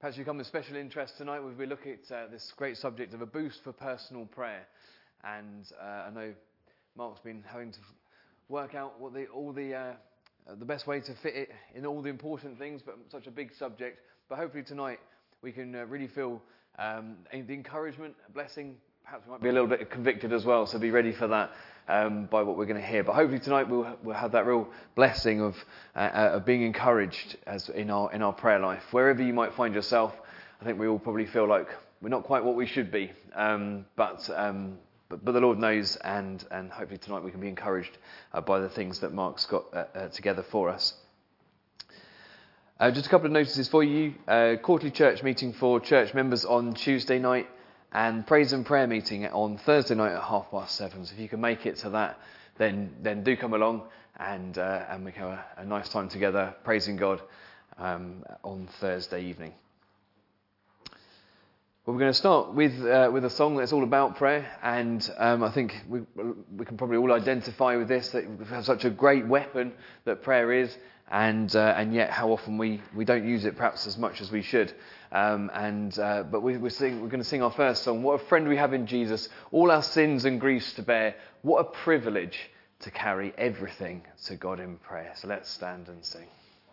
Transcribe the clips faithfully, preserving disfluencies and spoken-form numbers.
Perhaps you come with special interest tonight. We'll be looking at uh, this great subject of a boost for personal prayer. And uh, I know Mark's been having to work out what the, all the uh, the best way to fit it in all the important things, but such a big subject. But hopefully tonight we can uh, really feel um, the encouragement, a blessing. Perhaps we might be a little bit convicted as well, so be ready for that um, by what we're going to hear. But hopefully tonight we'll we'll have that real blessing of uh, of being encouraged as in our in our prayer life. Wherever you might find yourself, I think we all probably feel like we're not quite what we should be, um, but, um, but but the Lord knows, and and hopefully tonight we can be encouraged uh, by the things that Mark's got uh, uh, together for us. Uh, just a couple of notices for you. Uh, quarterly church meeting for church members on Tuesday night, and praise and prayer meeting on Thursday night at half past seven. So if you can make it to that, then then do come along, and uh, and we have a, a nice time together praising God um, on Thursday evening. Well, we're going to start with uh, with a song that's all about prayer, and um, I think we we can probably all identify with this, that we have such a great weapon that prayer is, and uh, and yet how often we, we don't use it perhaps as much as we should. Um, and uh, but we, we're, sing, we're going to sing our first song. What a friend we have in Jesus, all our sins and griefs to bear. What a privilege to carry everything to God in prayer. So let's stand and sing.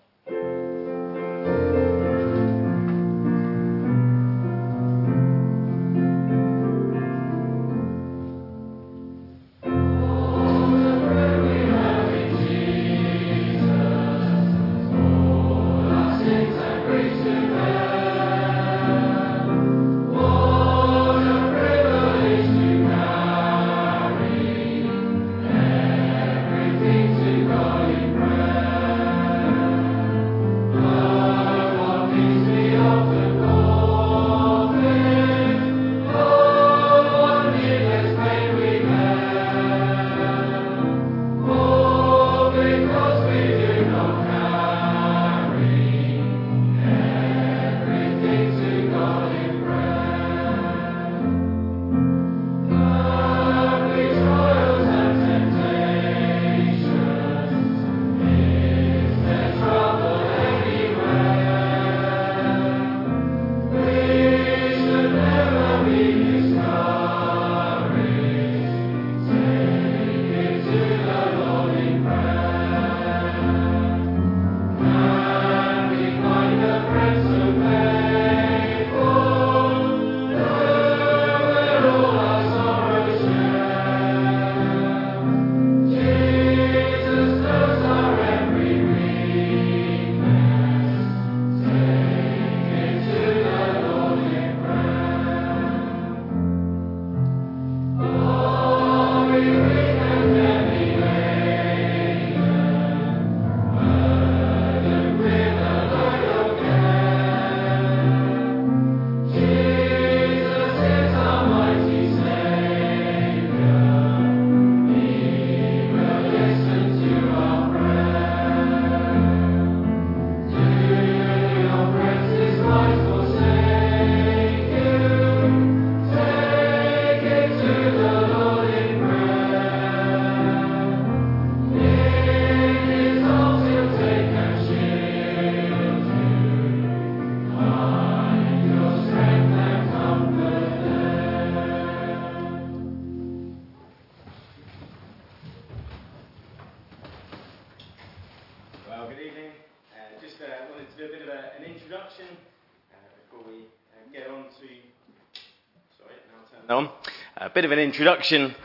On. A bit of an introduction, um, and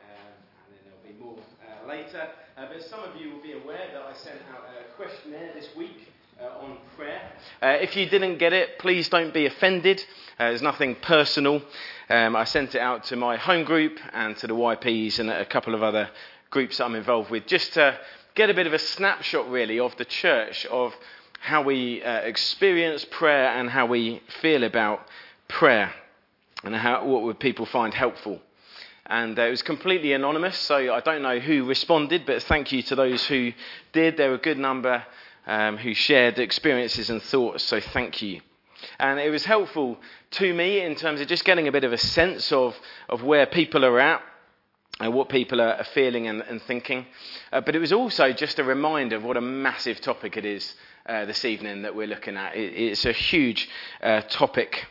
then there'll be more uh, later. Uh, but some of you will be aware that I sent out a questionnaire this week uh, on prayer. Uh, if you didn't get it, please don't be offended. Uh, there's nothing personal. Um, I sent it out to my home group and to the Y Ps and a couple of other groups that I'm involved with, just to get a bit of a snapshot, really, of the church, of how we uh, experience prayer and how we feel about prayer. And how, what would people find helpful? And uh, it was completely anonymous, so I don't know who responded, but thank you to those who did. There were a good number um, who shared experiences and thoughts, so thank you. And it was helpful to me in terms of just getting a bit of a sense of, of where people are at and what people are, are feeling and, and thinking. Uh, but it was also just a reminder of what a massive topic it is uh, this evening that we're looking at. It, it's a huge uh, topic.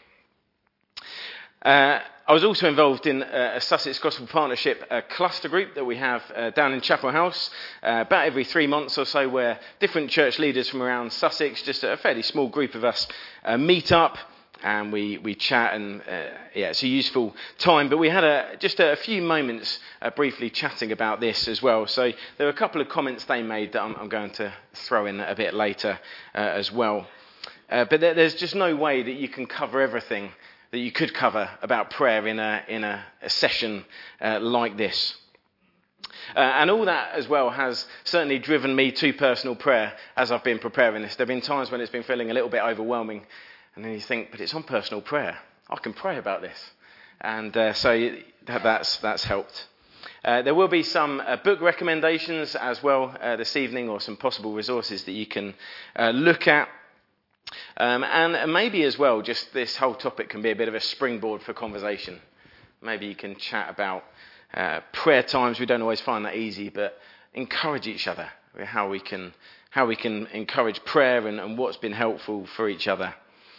Uh, I was also involved in a Sussex Gospel Partnership uh, cluster group that we have uh, down in Chapel House uh, about every three months or so, where different church leaders from around Sussex, just a fairly small group of us, uh, meet up and we, we chat, and uh, yeah, it's a useful time. But we had a, just a, a few moments uh, briefly chatting about this as well. So there were a couple of comments they made that I'm, I'm going to throw in a bit later uh, as well. Uh, but there, there's just no way that you can cover everything that you could cover about prayer in a in a, a session uh, like this. Uh, and all that as well has certainly driven me to personal prayer as I've been preparing this. There have been times when it's been feeling a little bit overwhelming, and then you think, but it's on personal prayer. I can pray about this. And uh, so that, that's, that's helped. Uh, there will be some uh, book recommendations as well uh, this evening, or some possible resources that you can uh, look at. Um, and maybe as well, just this whole topic can be a bit of a springboard for conversation. Maybe you can chat about uh, prayer times. We don't always find that easy, but encourage each other. How we can how we can encourage prayer and, and what's been helpful for each other.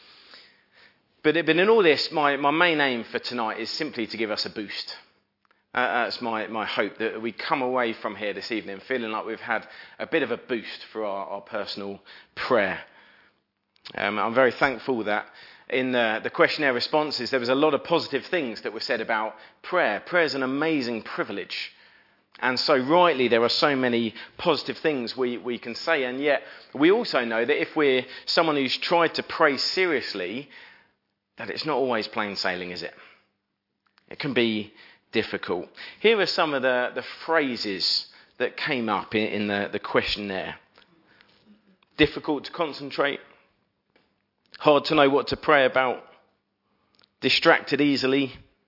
But, but in all this, my, my main aim for tonight is simply to give us a boost. Uh, that's my, my hope, that we come away from here this evening feeling like we've had a bit of a boost for our, our personal prayer. Um, I'm very thankful that in the, the questionnaire responses there was a lot of positive things that were said about prayer. Prayer is an amazing privilege. And so rightly there are so many positive things we, we can say. And yet we also know that if we're someone who's tried to pray seriously, that it's not always plain sailing, is it? It can be difficult. Here are some of the, the phrases that came up in, in the, the questionnaire. Difficult to concentrate. Hard to know what to pray about. Distracted easily.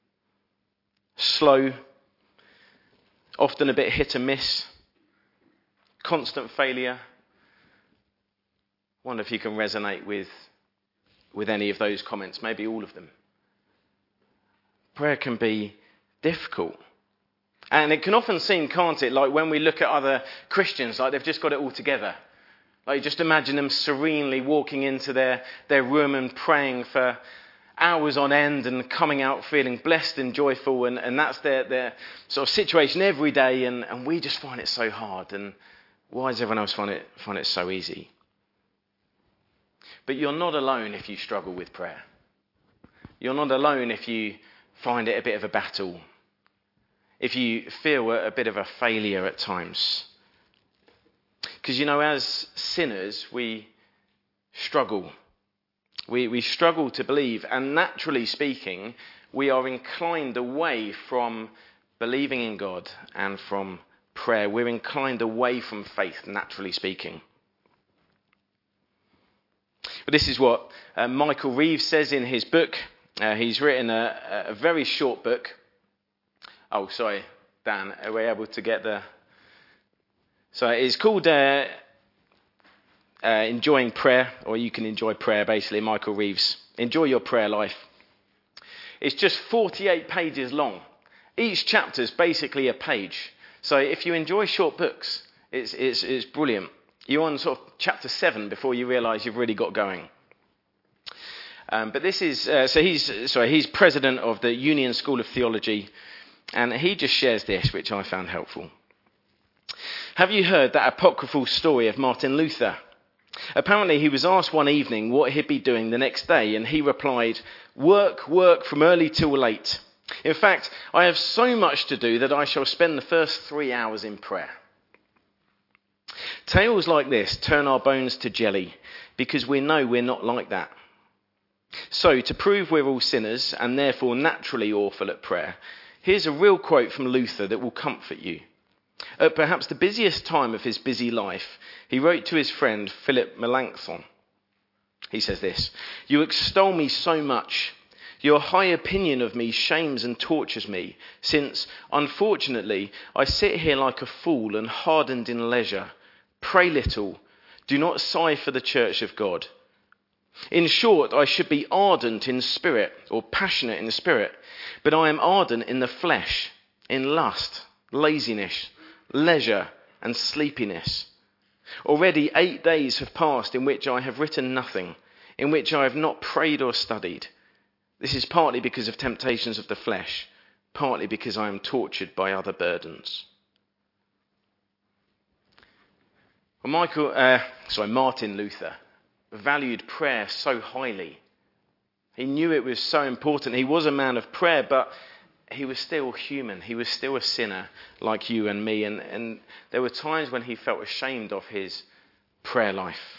Slow. Often a bit hit and miss. Constant failure. Wonder if you can resonate with, with any of those comments, maybe all of them. Prayer can be difficult. And it can often seem, can't it, like when we look at other Christians, like they've just got it all together. Like, just imagine them serenely walking into their, their room and praying for hours on end and coming out feeling blessed and joyful, and, and that's their, their sort of situation every day, and, and we just find it so hard. And why does everyone else find it, find it so easy? But you're not alone if you struggle with prayer. You're not alone if you find it a bit of a battle, if you feel a, a bit of a failure at times. Because, you know, as sinners, we struggle. We, we struggle to believe. And naturally speaking, we are inclined away from believing in God and from prayer. We're inclined away from faith, naturally speaking. But this is what uh, Michael Reeves says in his book. Uh, he's written a, a very short book. Oh, sorry, Dan, are we able to get the... So it's called uh, uh, Enjoying Prayer, or You Can Enjoy Prayer, basically, Michael Reeves. Enjoy Your Prayer Life. It's just forty-eight pages long. Each chapter is basically a page. So if you enjoy short books, it's, it's, it's brilliant. You're on sort of chapter seven before you realise you've really got going. Um, but this is, uh, so he's, sorry, he's president of the Union School of Theology, and he just shares this, which I found helpful. Have you heard that apocryphal story of Martin Luther? Apparently he was asked one evening what he'd be doing the next day, and he replied, work, work from early till late. In fact, I have so much to do that I shall spend the first three hours in prayer. Tales like this turn our bones to jelly, because we know we're not like that. So, to prove we're all sinners, and therefore naturally awful at prayer, here's a real quote from Luther that will comfort you. At perhaps the busiest time of his busy life, he wrote to his friend Philip Melanchthon. He says this, you extol me so much. Your high opinion of me shames and tortures me, since, unfortunately, I sit here like a fool and hardened in leisure. Pray little. Do not sigh for the church of God. In short, I should be ardent in spirit, or passionate in spirit, but I am ardent in the flesh, in lust, laziness, leisure, and sleepiness. Already eight days have passed in which I have written nothing, in which I have not prayed or studied. This is partly because of temptations of the flesh, partly because I am tortured by other burdens. Well, Michael, uh, sorry, Martin Luther valued prayer so highly. He knew it was so important. He was a man of prayer, but he was still human. He was still a sinner like you and me. And, and there were times when he felt ashamed of his prayer life.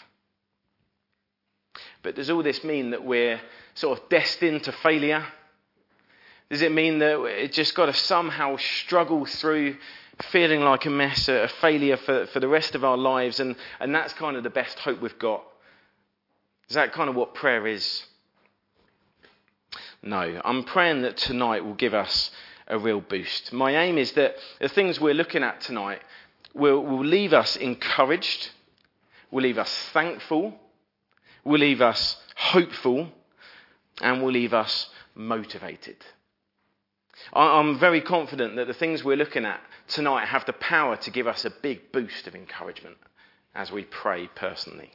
But does all this mean that we're sort of destined to failure? Does it mean that it's just got to somehow struggle through feeling like a mess, a failure for, for the rest of our lives, and, and that's kind of the best hope we've got? Is that kind of what prayer is? No, I'm praying that tonight will give us a real boost. My aim is that the things we're looking at tonight will, will leave us encouraged, will leave us thankful, will leave us hopeful, and will leave us motivated. I'm very confident that the things we're looking at tonight have the power to give us a big boost of encouragement as we pray personally.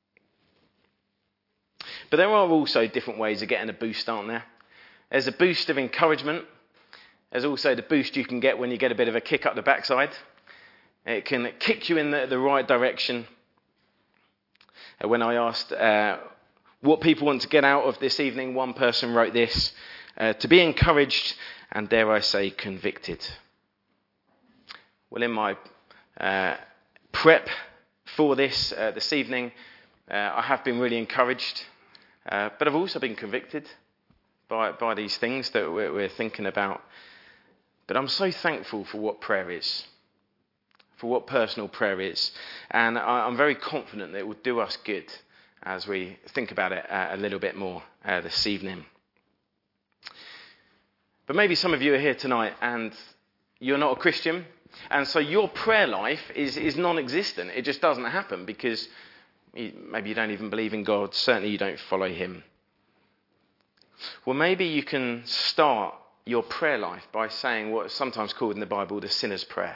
But there are also different ways of getting a boost, aren't there? There's a boost of encouragement. There's also the boost you can get when you get a bit of a kick up the backside. It can kick you in the, the right direction. When I asked uh, what people want to get out of this evening, one person wrote this: uh, to be encouraged and, dare I say, convicted. Well, in my uh, prep for this uh, this evening, uh, I have been really encouraged, uh, but I've also been convicted by, by these things that we're, we're thinking about. But I'm so thankful for what prayer is, for what personal prayer is, and I, I'm very confident that it will do us good as we think about it uh, a little bit more uh, this evening. But maybe some of you are here tonight and you're not a Christian, and so your prayer life is, is non-existent. It just doesn't happen because you, maybe you don't even believe in God. Certainly you don't follow him. Well, maybe you can start your prayer life by saying what's sometimes called in the Bible the sinner's prayer.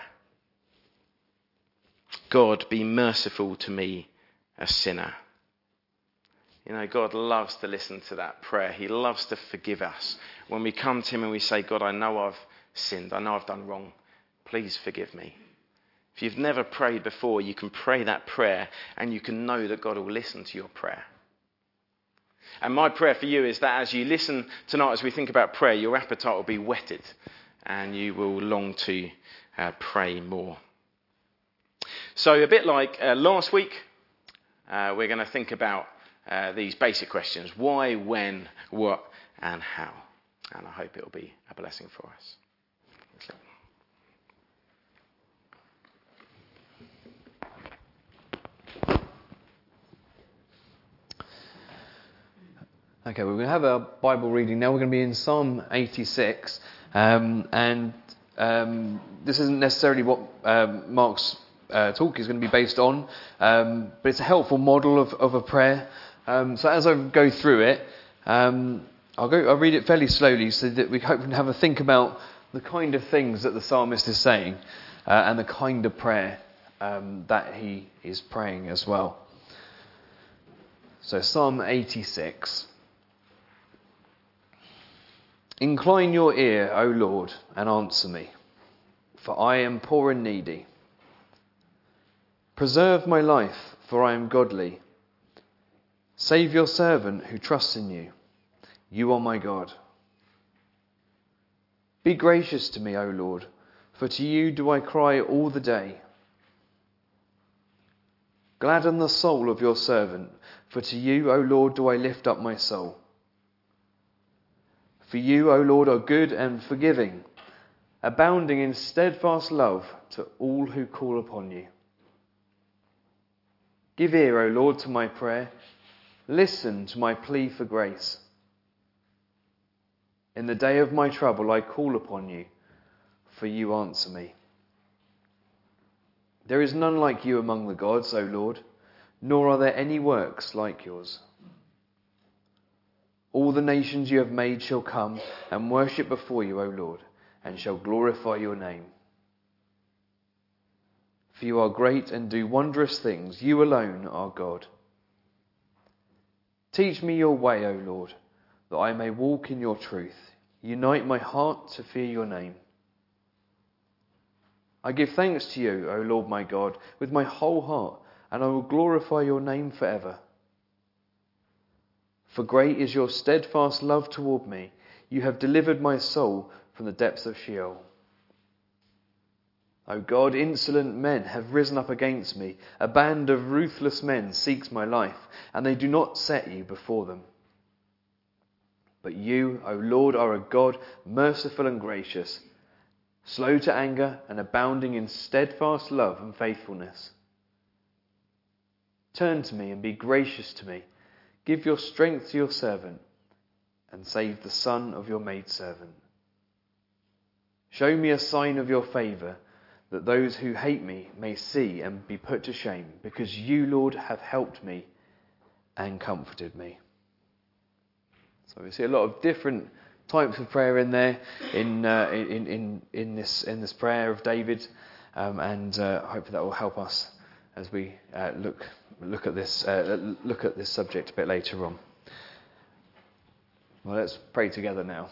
God, be merciful to me, a sinner. You know, God loves to listen to that prayer. He loves to forgive us. When we come to him and we say, God, I know I've sinned. I know I've done wrong. Please forgive me. If you've never prayed before, you can pray that prayer and you can know that God will listen to your prayer. And my prayer for you is that as you listen tonight, as we think about prayer, your appetite will be whetted and you will long to uh, pray more. So a bit like uh, last week, uh, we're going to think about uh, these basic questions: why, when, what, and how. And I hope it will be a blessing for us. Okay, we're going to have a Bible reading now. We're going to be in Psalm eighty-six, um, and um, this isn't necessarily what um, Mark's uh, talk is going to be based on, um, but it's a helpful model of, of a prayer. Um, so as I go through it, um, I'll go. I'll read it fairly slowly so that we hope to have a think about the kind of things that the psalmist is saying uh, and the kind of prayer um, that he is praying as well. So Psalm eighty-six. Incline your ear, O Lord, and answer me, for I am poor and needy. Preserve my life, for I am godly. Save your servant who trusts in you. You are my God. Be gracious to me, O Lord, for to you do I cry all the day. Gladden the soul of your servant, for to you, O Lord, do I lift up my soul. For you, O Lord, are good and forgiving, abounding in steadfast love to all who call upon you. Give ear, O Lord, to my prayer. Listen to my plea for grace. In the day of my trouble I call upon you, for you answer me. There is none like you among the gods, O Lord, nor are there any works like yours. All the nations you have made shall come and worship before you, O Lord, and shall glorify your name. For you are great and do wondrous things. You alone are God. Teach me your way, O Lord, that I may walk in your truth. Unite my heart to fear your name. I give thanks to you, O Lord my God, with my whole heart, and I will glorify your name forever. For great is your steadfast love toward me. You have delivered my soul from the depths of Sheol. O God, insolent men have risen up against me. A band of ruthless men seeks my life, and they do not set you before them. But you, O Lord, are a God merciful and gracious, slow to anger and abounding in steadfast love and faithfulness. Turn to me and be gracious to me. Give your strength to your servant, and save the son of your maidservant. Show me a sign of your favour, that those who hate me may see and be put to shame, because you, Lord, have helped me and comforted me. So we see a lot of different types of prayer in there, in uh, in, in in this in this prayer of David, um, and uh, I hope that will help us as we uh, look look at this uh, look at this subject a bit later on. Well, let's pray together now.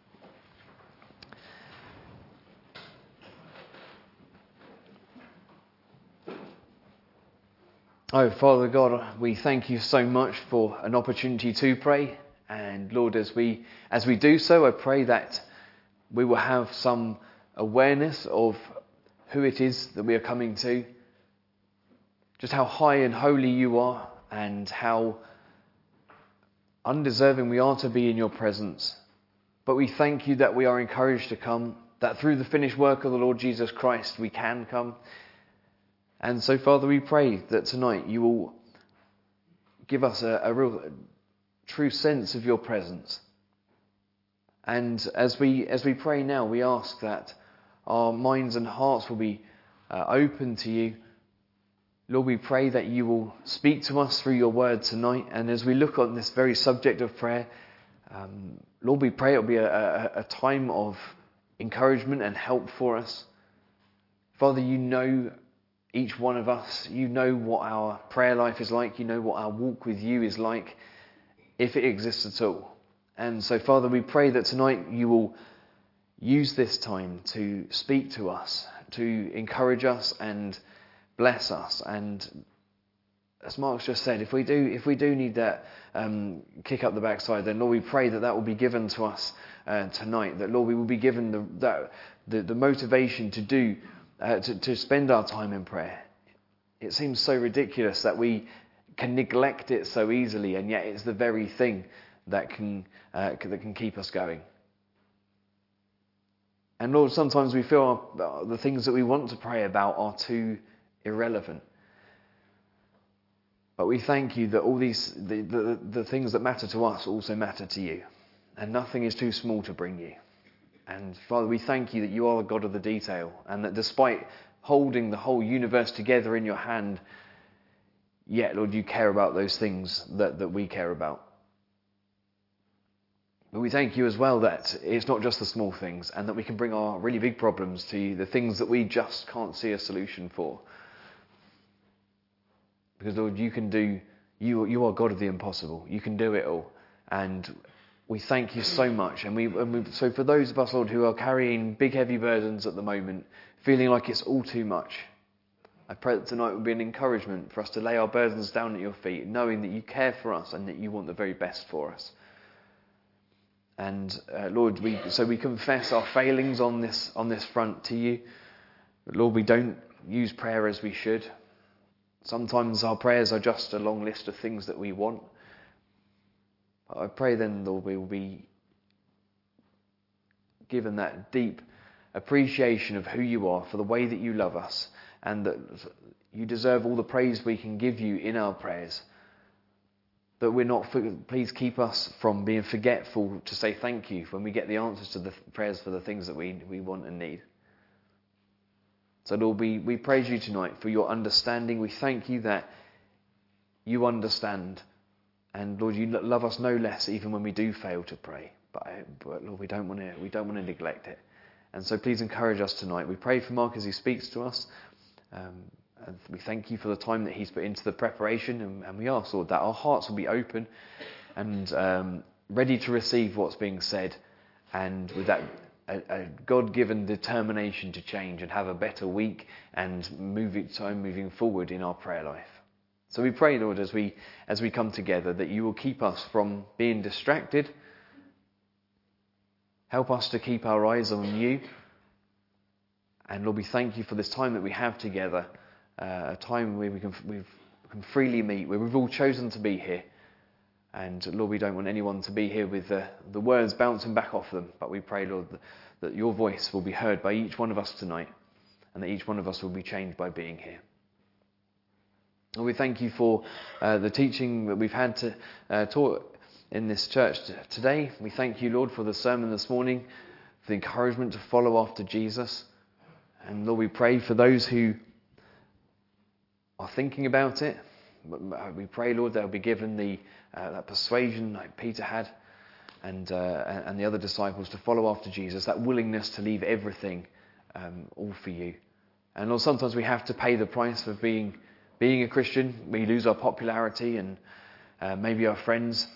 Oh, Father God, we thank you so much for an opportunity to pray. And Lord, as we as we do so, I pray that we will have some awareness of who it is that we are coming to, just how high and holy you are, and how undeserving we are to be in your presence. But we thank you that we are encouraged to come, that through the finished work of the Lord Jesus Christ we can come. And so, Father, we pray that tonight you will give us a, a real... true sense of your presence. And as we as we pray now, we ask that our minds and hearts will be uh, open to you. Lord, we pray that you will speak to us through your word tonight. And as we look on this very subject of prayer, um, Lord, we pray it will be a, a, a time of encouragement and help for us. Father, you know each one of us. You know what our prayer life is like. You know what our walk with you is like, if it exists at all. And so, Father, we pray that tonight you will use this time to speak to us, to encourage us and bless us. And as Mark's just said, if we do if we do need that um, kick up the backside, then Lord, we pray that that will be given to us uh, tonight. That, Lord, we will be given the that, the, the motivation to do, uh, to, to spend our time in prayer. It seems so ridiculous that we can neglect it so easily, and yet it's the very thing that can uh, that can keep us going. And Lord, sometimes we feel our, the things that we want to pray about are too irrelevant. But we thank you that all these the, the, the things that matter to us also matter to you, and nothing is too small to bring you. And Father, we thank you that you are the God of the detail, and that despite holding the whole universe together in your hand, yet, Lord, you care about those things that, that we care about. But we thank you as well that it's not just the small things, and that we can bring our really big problems to you, the things that we just can't see a solution for. Because, Lord, you can do, you, you are God of the impossible. You can do it all. And we thank you so much. And we, and we so for those of us, Lord, who are carrying big, heavy burdens at the moment, feeling like it's all too much, I pray that tonight will be an encouragement for us to lay our burdens down at your feet, knowing that you care for us and that you want the very best for us. And uh, Lord, we so we confess our failings on this on this front to you. But Lord, we don't use prayer as we should. Sometimes our prayers are just a long list of things that we want. But I pray then, Lord, we will be given that deep appreciation of who you are, for the way that you love us, and that you deserve all the praise we can give you in our prayers. That we're not, please keep us from being forgetful to say thank you when we get the answers to the prayers for the things that we, we want and need. So Lord, we, we praise you tonight for your understanding. We thank you that you understand. And Lord, you love us no less even when we do fail to pray. But, but Lord, we don't want to we don't want to neglect it. And so please encourage us tonight. We pray for Mark as he speaks to us. Um, And we thank you for the time that he's put into the preparation, and, and we ask, Lord, that our hearts will be open and um, ready to receive what's being said, and with that a, a God-given determination to change and have a better week and moving time moving forward in our prayer life. So we pray, Lord, as we as we come together, that you will keep us from being distracted. Help us to keep our eyes on you. And Lord, we thank you for this time that we have together, uh, a time where we can, we've, we can freely meet, where we've all chosen to be here. And Lord, we don't want anyone to be here with the, the words bouncing back off them, but we pray, Lord, that, that your voice will be heard by each one of us tonight, and that each one of us will be changed by being here. And we thank you for uh, the teaching that we've had to uh, taught in this church t- today. We thank you, Lord, for the sermon this morning, for the encouragement to follow after Jesus. And Lord, we pray for those who are thinking about it. We pray, Lord, they'll be given the uh, that persuasion like Peter had, and uh, and the other disciples, to follow after Jesus, that willingness to leave everything um, all for you. And Lord, sometimes we have to pay the price for being being a Christian. We lose our popularity and uh, maybe our friends.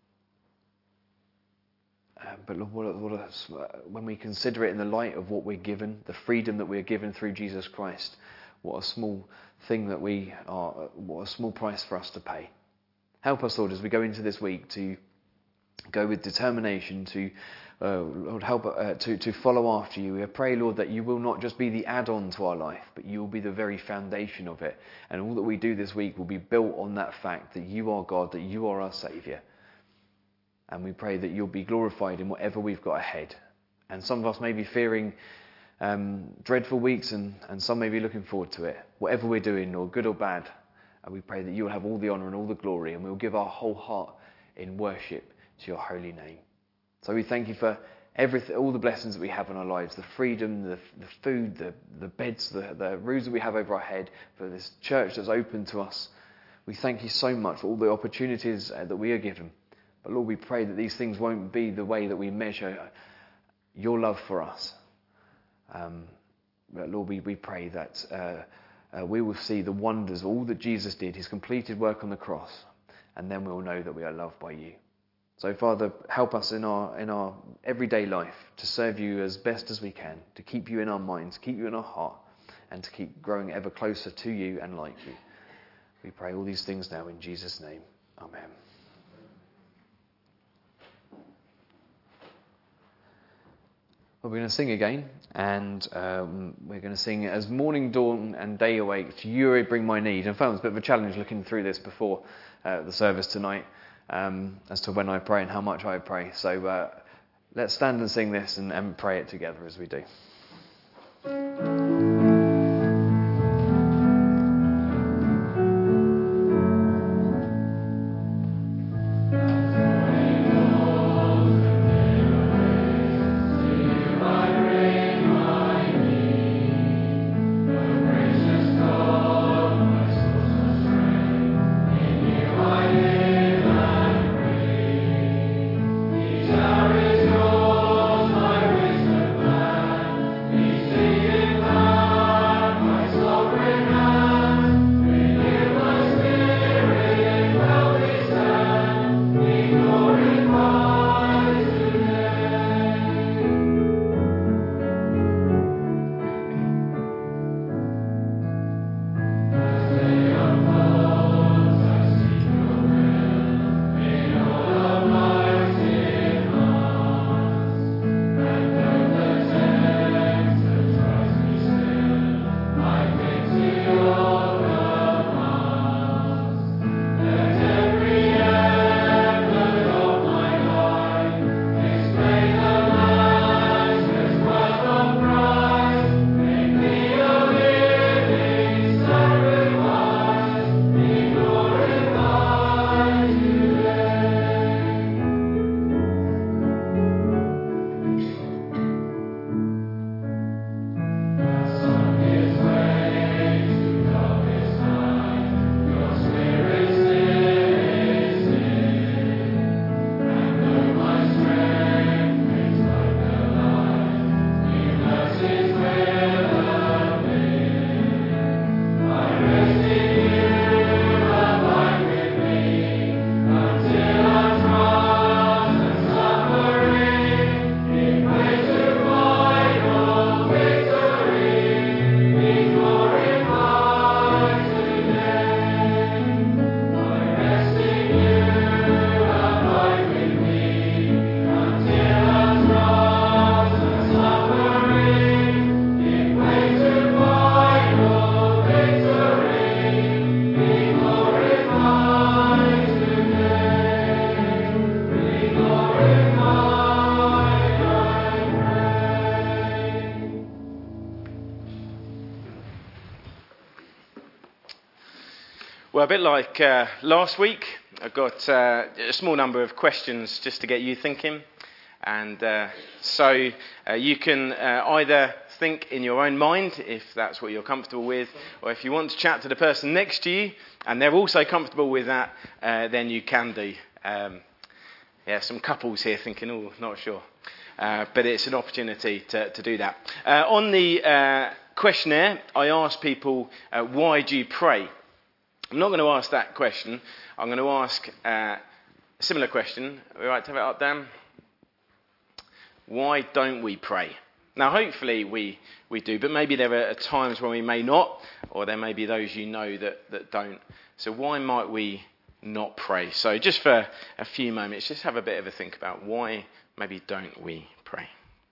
Uh, but Lord, what, what a, when we consider it in the light of what we're given, the freedom that we're given through Jesus Christ, what a small thing that we are, what a small price for us to pay. Help us, Lord, as we go into this week to go with determination to, uh, Lord, help uh, to, to follow after you. We pray, Lord, that you will not just be the add-on to our life, but you will be the very foundation of it. And all that we do this week will be built on that fact that you are God, that you are our Saviour. And we pray that you'll be glorified in whatever we've got ahead. And some of us may be fearing um, dreadful weeks, and, and some may be looking forward to it. Whatever we're doing, or good or bad, and we pray that you'll have all the honour and all the glory, and we'll give our whole heart in worship to your holy name. So we thank you for everything, all the blessings that we have in our lives, the freedom, the, the food, the, the beds, the, the roofs that we have over our head, for this church that's open to us. We thank you so much for all the opportunities uh, that we are given. But Lord, we pray that these things won't be the way that we measure your love for us. Um, but Lord, we, we pray that uh, uh, we will see the wonders of all that Jesus did, his completed work on the cross, and then we'll know that we are loved by you. So Father, help us in our in our everyday life to serve you as best as we can, to keep you in our minds, keep you in our heart, and to keep growing ever closer to you and like you. We pray all these things now in Jesus' name. Amen. Well, we're going to sing again, and um, we're going to sing As Morning Dawn and Day Awake, to you I bring my need. And I found it was a bit of a challenge looking through this before uh, the service tonight, um, as to when I pray and how much I pray. So uh, let's stand and sing this and, and pray it together as we do. There is no my wisdom man, he singeth Well, a bit like uh, last week, I've got uh, a small number of questions just to get you thinking. And uh, so uh, you can uh, either think in your own mind, if that's what you're comfortable with, or if you want to chat to the person next to you, and they're also comfortable with that, uh, then you can do. Um, yeah, some couples here thinking, oh, not sure. Uh, but it's an opportunity to, to do that. Uh, on the uh, questionnaire, I asked people, uh, why do you pray? I'm not going to ask that question. I'm going to ask uh, a similar question. Are we right to have it up, Dan? Why don't we pray? Now, hopefully we, we do, but maybe there are times when we may not, or there may be those you know that, that don't. So why might we not pray? So just for a few moments, just have a bit of a think about why maybe don't we pray.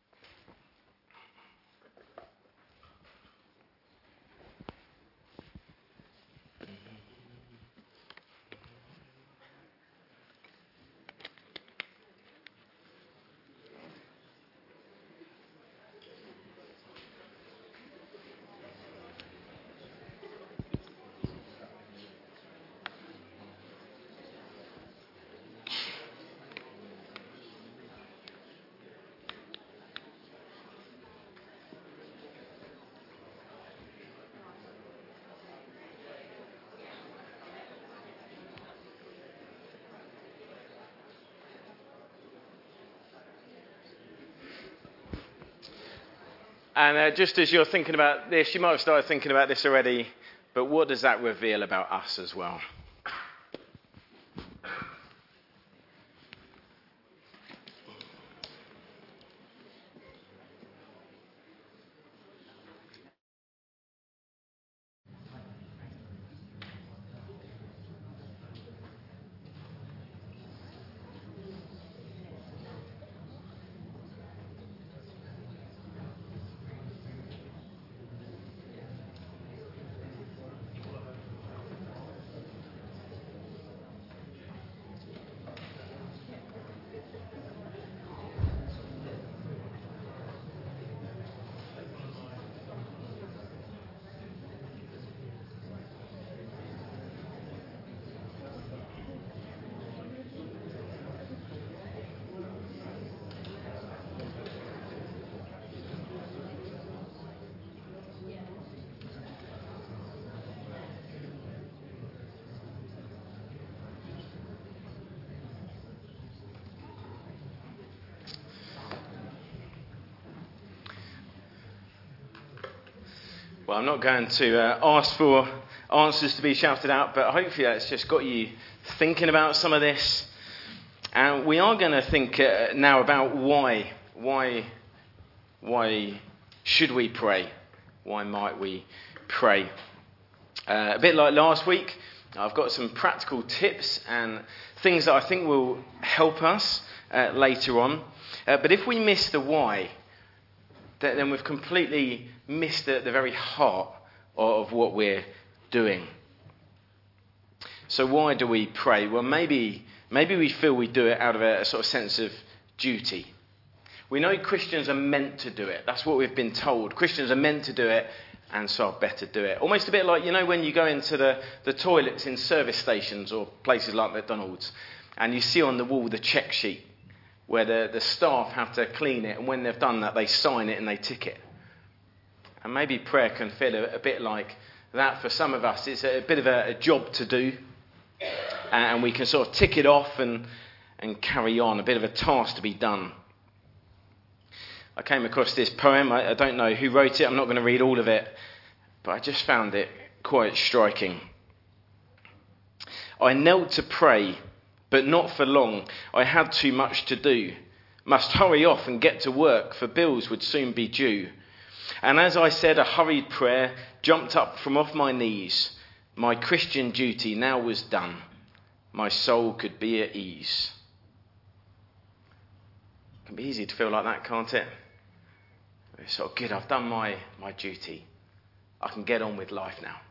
And uh, just as you're thinking about this, you might have started thinking about this already, but what does that reveal about us as well? Well, I'm not going to uh, ask for answers to be shouted out, but hopefully that's just got you thinking about some of this. And we are going to think uh, now about why. Why, why should we pray? Why might we pray? Uh, a bit like last week, I've got some practical tips and things that I think will help us uh, later on. Uh, but if we miss the why, then we've completely missed the, the very heart of what we're doing. So why do we pray? Well, maybe maybe we feel we do it out of a, a sort of sense of duty. We know Christians are meant to do it. That's what we've been told. Christians are meant to do it, and so I'd better do it. Almost a bit like, you know, when you go into the, the toilets in service stations or places like McDonald's, and you see on the wall the check sheet, where the, the staff have to clean it, and when they've done that, they sign it and they tick it. And maybe prayer can feel a, a bit like that for some of us. It's a, a bit of a, a job to do, and we can sort of tick it off and, and carry on, a bit of a task to be done. I came across this poem. I, I don't know who wrote it. I'm not going to read all of it, but I just found it quite striking. I knelt to pray, but not for long. I had too much to do. Must hurry off and get to work, for bills would soon be due. And as I said a hurried prayer, jumped up from off my knees. My Christian duty now was done. My soul could be at ease. It can be easy to feel like that, can't it? It's sort of good, I've done my, my duty. I can get on with life now.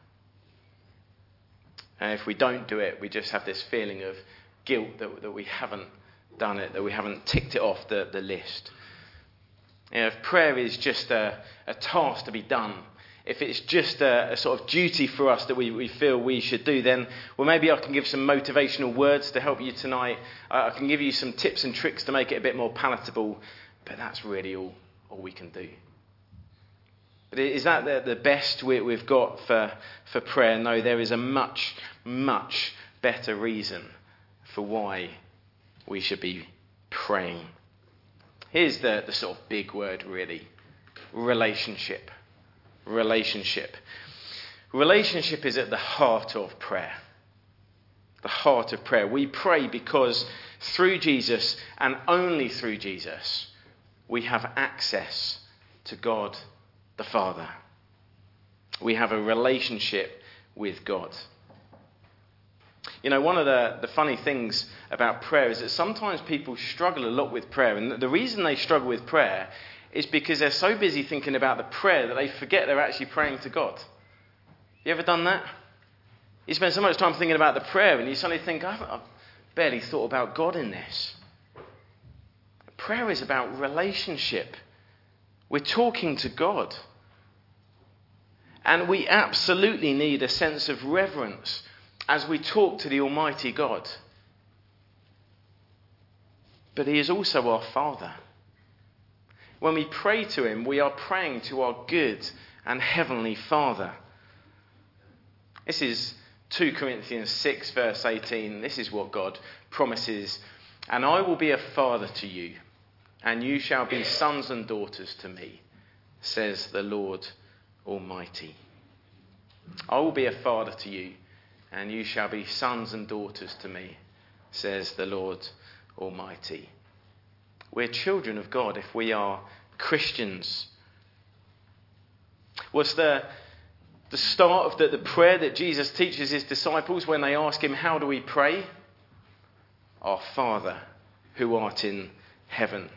And if we don't do it, we just have this feeling of guilt that, that we haven't done it, that we haven't ticked it off the, the list. You know, if prayer is just a, a task to be done, if it's just a, a sort of duty for us that we, we feel we should do, then, well, maybe I can give some motivational words to help you tonight. Uh, I can give you some tips and tricks to make it a bit more palatable, but that's really all, all we can do. But is that the, the best we, we've got for, for prayer? No, there is a much, much better reason for why we should be praying. Here's the, the sort of big word, really. Relationship. Relationship. Relationship is at the heart of prayer. The heart of prayer. We pray because through Jesus, and only through Jesus, we have access to God the Father. We have a relationship with God. You know, one of the, the funny things about prayer is that sometimes people struggle a lot with prayer. And the reason they struggle with prayer is because they're so busy thinking about the prayer that they forget they're actually praying to God. You ever done that? You spend so much time thinking about the prayer and you suddenly think, I've, I've barely thought about God in this. Prayer is about relationship. We're talking to God. And we absolutely need a sense of reverence as we talk to the Almighty God. But He is also our Father. When we pray to Him, we are praying to our good and heavenly Father. This is two Corinthians six, verse eighteen. This is what God promises. And I will be a father to you, and you shall be sons and daughters to me, says the Lord Almighty. I will be a father to you, and you shall be sons and daughters to me, says the Lord Almighty. We're children of God if we are Christians. What's the, the start of the, the prayer that Jesus teaches His disciples when they ask Him, how do we pray? Our Father, who art in heaven.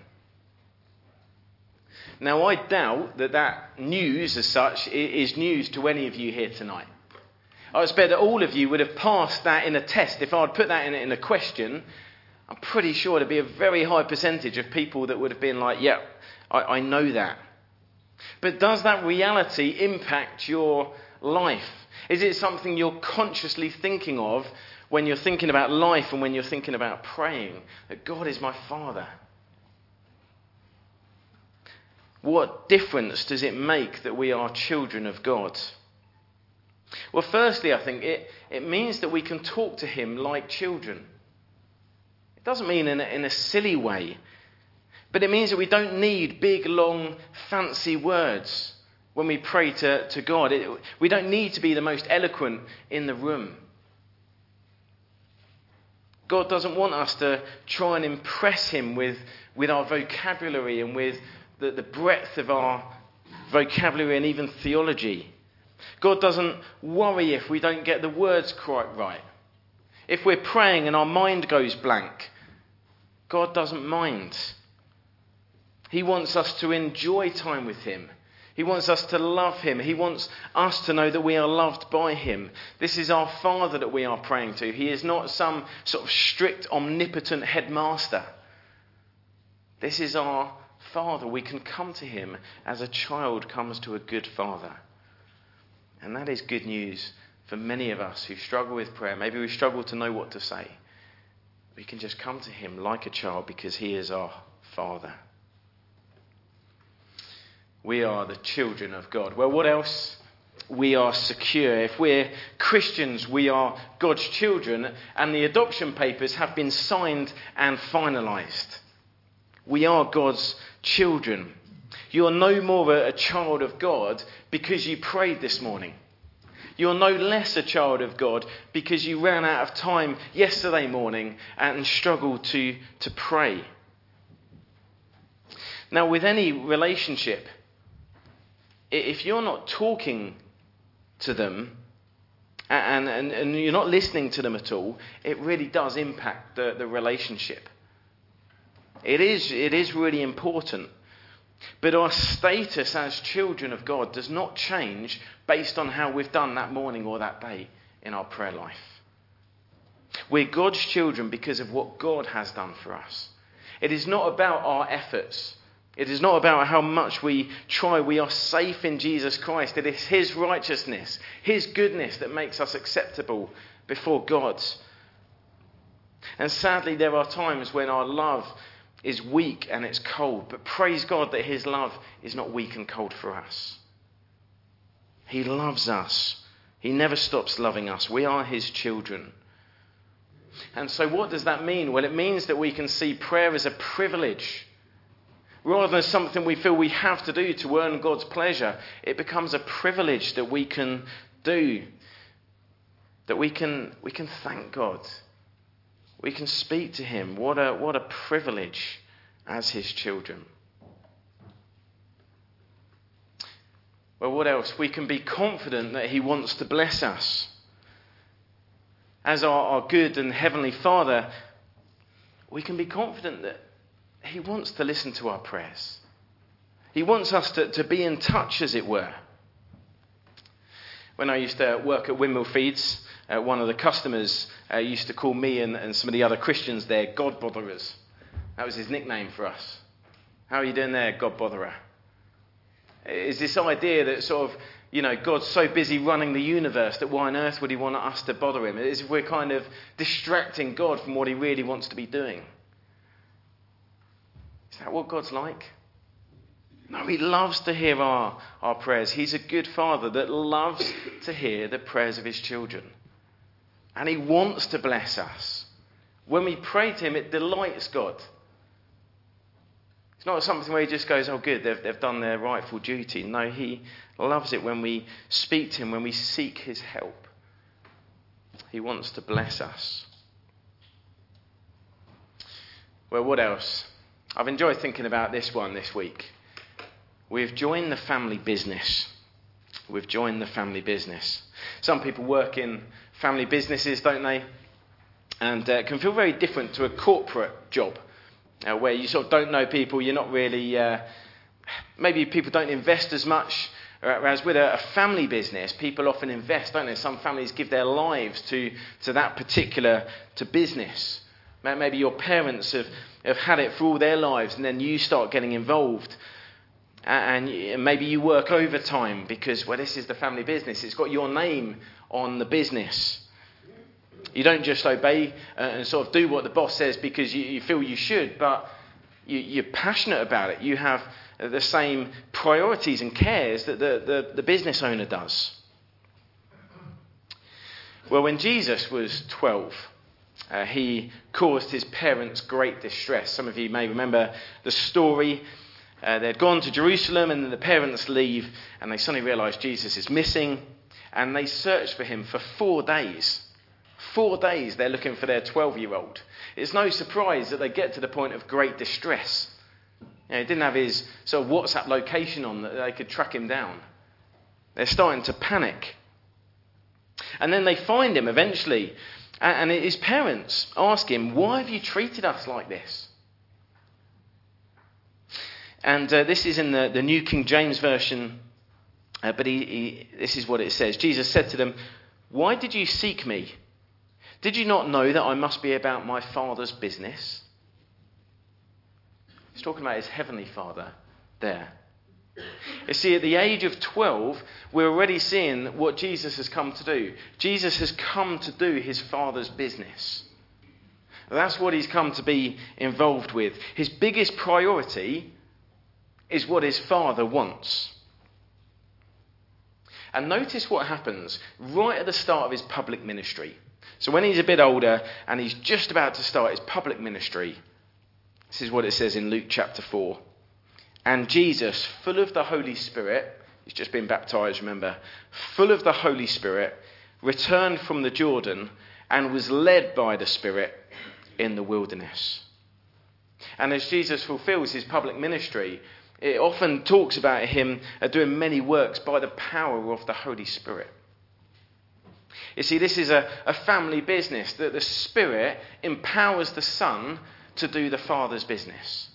Now, I doubt that that news as such is news to any of you here tonight. I expect that all of you would have passed that in a test. If I'd put that in, in a question, I'm pretty sure there'd be a very high percentage of people that would have been like, yeah, I, I know that. But does that reality impact your life? Is it something you're consciously thinking of when you're thinking about life and when you're thinking about praying? That God is my Father. What difference does it make that we are children of God? Well, firstly, I think it, it means that we can talk to Him like children. It doesn't mean in a, in a silly way, but it means that we don't need big, long, fancy words when we pray to, to God. It, we don't need to be the most eloquent in the room. God doesn't want us to try and impress Him with, with our vocabulary and with the, the breadth of our vocabulary and even theology. God doesn't worry if we don't get the words quite right. If we're praying and our mind goes blank, God doesn't mind. He wants us to enjoy time with Him. He wants us to love Him. He wants us to know that we are loved by Him. This is our Father that we are praying to. He is not some sort of strict, omnipotent headmaster. This is our Father. We can come to Him as a child comes to a good father. And that is good news for many of us who struggle with prayer. Maybe we struggle to know what to say. We can just come to Him like a child because He is our Father. We are the children of God. Well, what else? We are secure. If we're Christians, we are God's children, and the adoption papers have been signed and finalised. We are God's children. You are no more a child of God because you prayed this morning. You are no less a child of God because you ran out of time yesterday morning and struggled to, to pray. Now, with any relationship, if you're not talking to them and, and, and you're not listening to them at all, it really does impact the, the relationship. It is, it is really important. But our status as children of God does not change based on how we've done that morning or that day in our prayer life. We're God's children because of what God has done for us. It is not about our efforts It is not about how much we try. We are safe in Jesus Christ. It is his righteousness, his goodness that makes us acceptable before God. And sadly, there are times when our love is weak and it's cold. But praise God that his love is not weak and cold for us. He loves us. He never stops loving us. We are his children. And so what does that mean? Well, it means that we can see prayer as a privilege. Rather than something we feel we have to do to earn God's pleasure, it becomes a privilege that we can do. That we can we can thank God. We can speak to him. What a what a privilege as his children. Well, what else? We can be confident that he wants to bless us. As our, our good and heavenly Father, we can be confident that he wants to listen to our prayers. He wants us to, to be in touch, as it were. When I used to work at Windmill Feeds, uh, one of the customers uh, used to call me and, and some of the other Christians there God botherers. That was his nickname for us. How are you doing there, God botherer? It's this idea that sort of, you know, God's so busy running the universe that why on earth would he want us to bother him? It's as if we're kind of distracting God from what he really wants to be doing. Is that what God's like? No, he loves to hear our, our prayers. He's a good father that loves to hear the prayers of his children. And he wants to bless us. When we pray to him, it delights God. It's not something where he just goes, oh good, they've, they've done their rightful duty. No, he loves it when we speak to him, when we seek his help. He wants to bless us. Well, what else? I've enjoyed thinking about this one this week. We've joined the family business. We've joined the family business. Some people work in family businesses, don't they? And uh, it can feel very different to a corporate job, uh, where you sort of don't know people, you're not really... Uh, maybe people don't invest as much, whereas with a, a family business, people often invest, don't they? Some families give their lives to, to that particular to business. Maybe your parents have... have had it for all their lives, and then you start getting involved, and maybe you work overtime because, well, this is the family business. It's got your name on the business. You don't just obey and sort of do what the boss says because you, you feel you should, but you, you're passionate about it. You have the same priorities and cares that the, the, the business owner does. Well, when Jesus was twelve, Uh, he caused his parents great distress. Some of you may remember the story. Uh, they'd gone to Jerusalem, and then the parents leave, and they suddenly realise Jesus is missing, and they search for him for four days. Four days they're looking for their twelve-year-old. It's no surprise that they get to the point of great distress. You know, he didn't have his sort of WhatsApp location on that they could track him down. They're starting to panic. And then they find him eventually. And his parents ask him, why have you treated us like this? And uh, this is in the, the New King James Version, uh, but he, he, this is what it says. Jesus said to them, why did you seek me? Did you not know that I must be about my Father's business? He's talking about his heavenly Father there. You see, at the age of twelve, we're already seeing what Jesus has come to do. Jesus has come to do his Father's business. That's what he's come to be involved with. His biggest priority is what his Father wants. And notice what happens right at the start of his public ministry. So when he's a bit older and he's just about to start his public ministry, this is what it says in Luke chapter four. And Jesus, full of the Holy Spirit, he's just been baptized, remember, full of the Holy Spirit, returned from the Jordan and was led by the Spirit in the wilderness. And as Jesus fulfills his public ministry, it often talks about him doing many works by the power of the Holy Spirit. You see, this is a, a family business, that the Spirit empowers the Son to do the Father's business.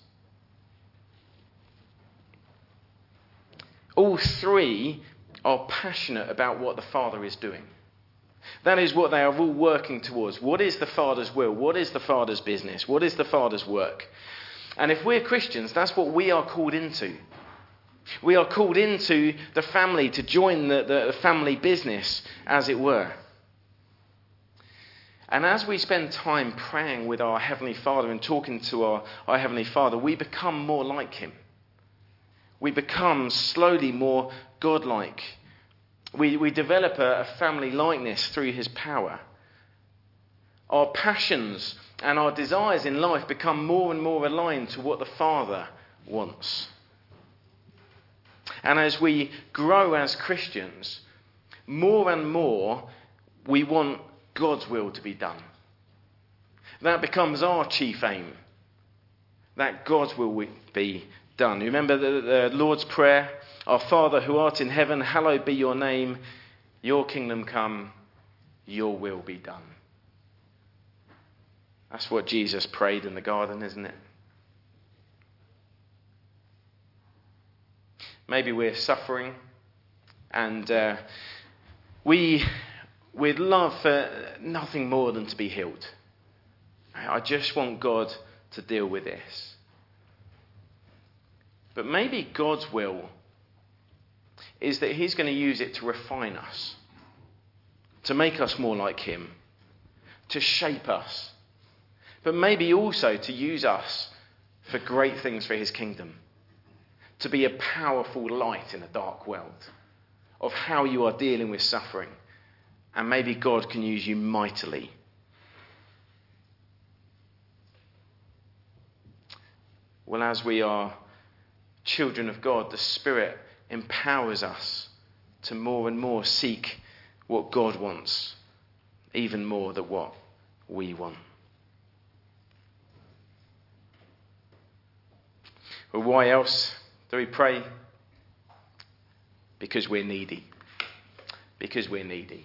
All three are passionate about what the Father is doing. That is what they are all working towards. What is the Father's will? What is the Father's business? What is the Father's work? And if we're Christians, that's what we are called into. We are called into the family to join the, the, the family business, as it were. And as we spend time praying with our Heavenly Father and talking to our, our Heavenly Father, we become more like Him. We become slowly more godlike. We, we develop a, a family likeness through His power. Our passions and our desires in life become more and more aligned to what the Father wants. And as we grow as Christians, more and more we want God's will to be done. That becomes our chief aim. That God's will be done. You remember the, the Lord's Prayer? Our Father who art in heaven, hallowed be your name. Your kingdom come, your will be done. That's what Jesus prayed in the garden, isn't it? Maybe we're suffering and uh, we... We'd love for nothing more than to be healed. I just want God to deal with this. But maybe God's will is that He's going to use it to refine us, to make us more like Him, to shape us, but maybe also to use us for great things for His kingdom, to be a powerful light in a dark world of how you are dealing with suffering. And maybe God can use you mightily. Well, as we are children of God, the Spirit empowers us to more and more seek what God wants, even more than what we want. Well, why else do we pray? Because we're needy. Because we're needy.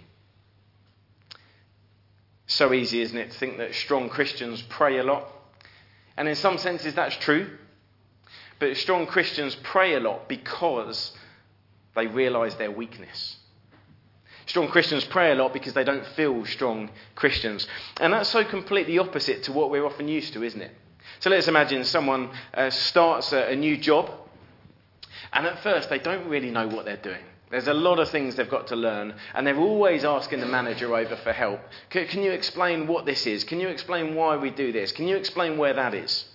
So easy, isn't it, to think that strong Christians pray a lot. And in some senses that's true. But strong Christians pray a lot because they realise their weakness. Strong Christians pray a lot because they don't feel strong Christians. And that's so completely opposite to what we're often used to, isn't it? So let's imagine someone uh, starts a, a new job. And at first they don't really know what they're doing. There's a lot of things they've got to learn, and they're always asking the manager over for help. Can, can you explain what this is? Can you explain why we do this? Can you explain where that is?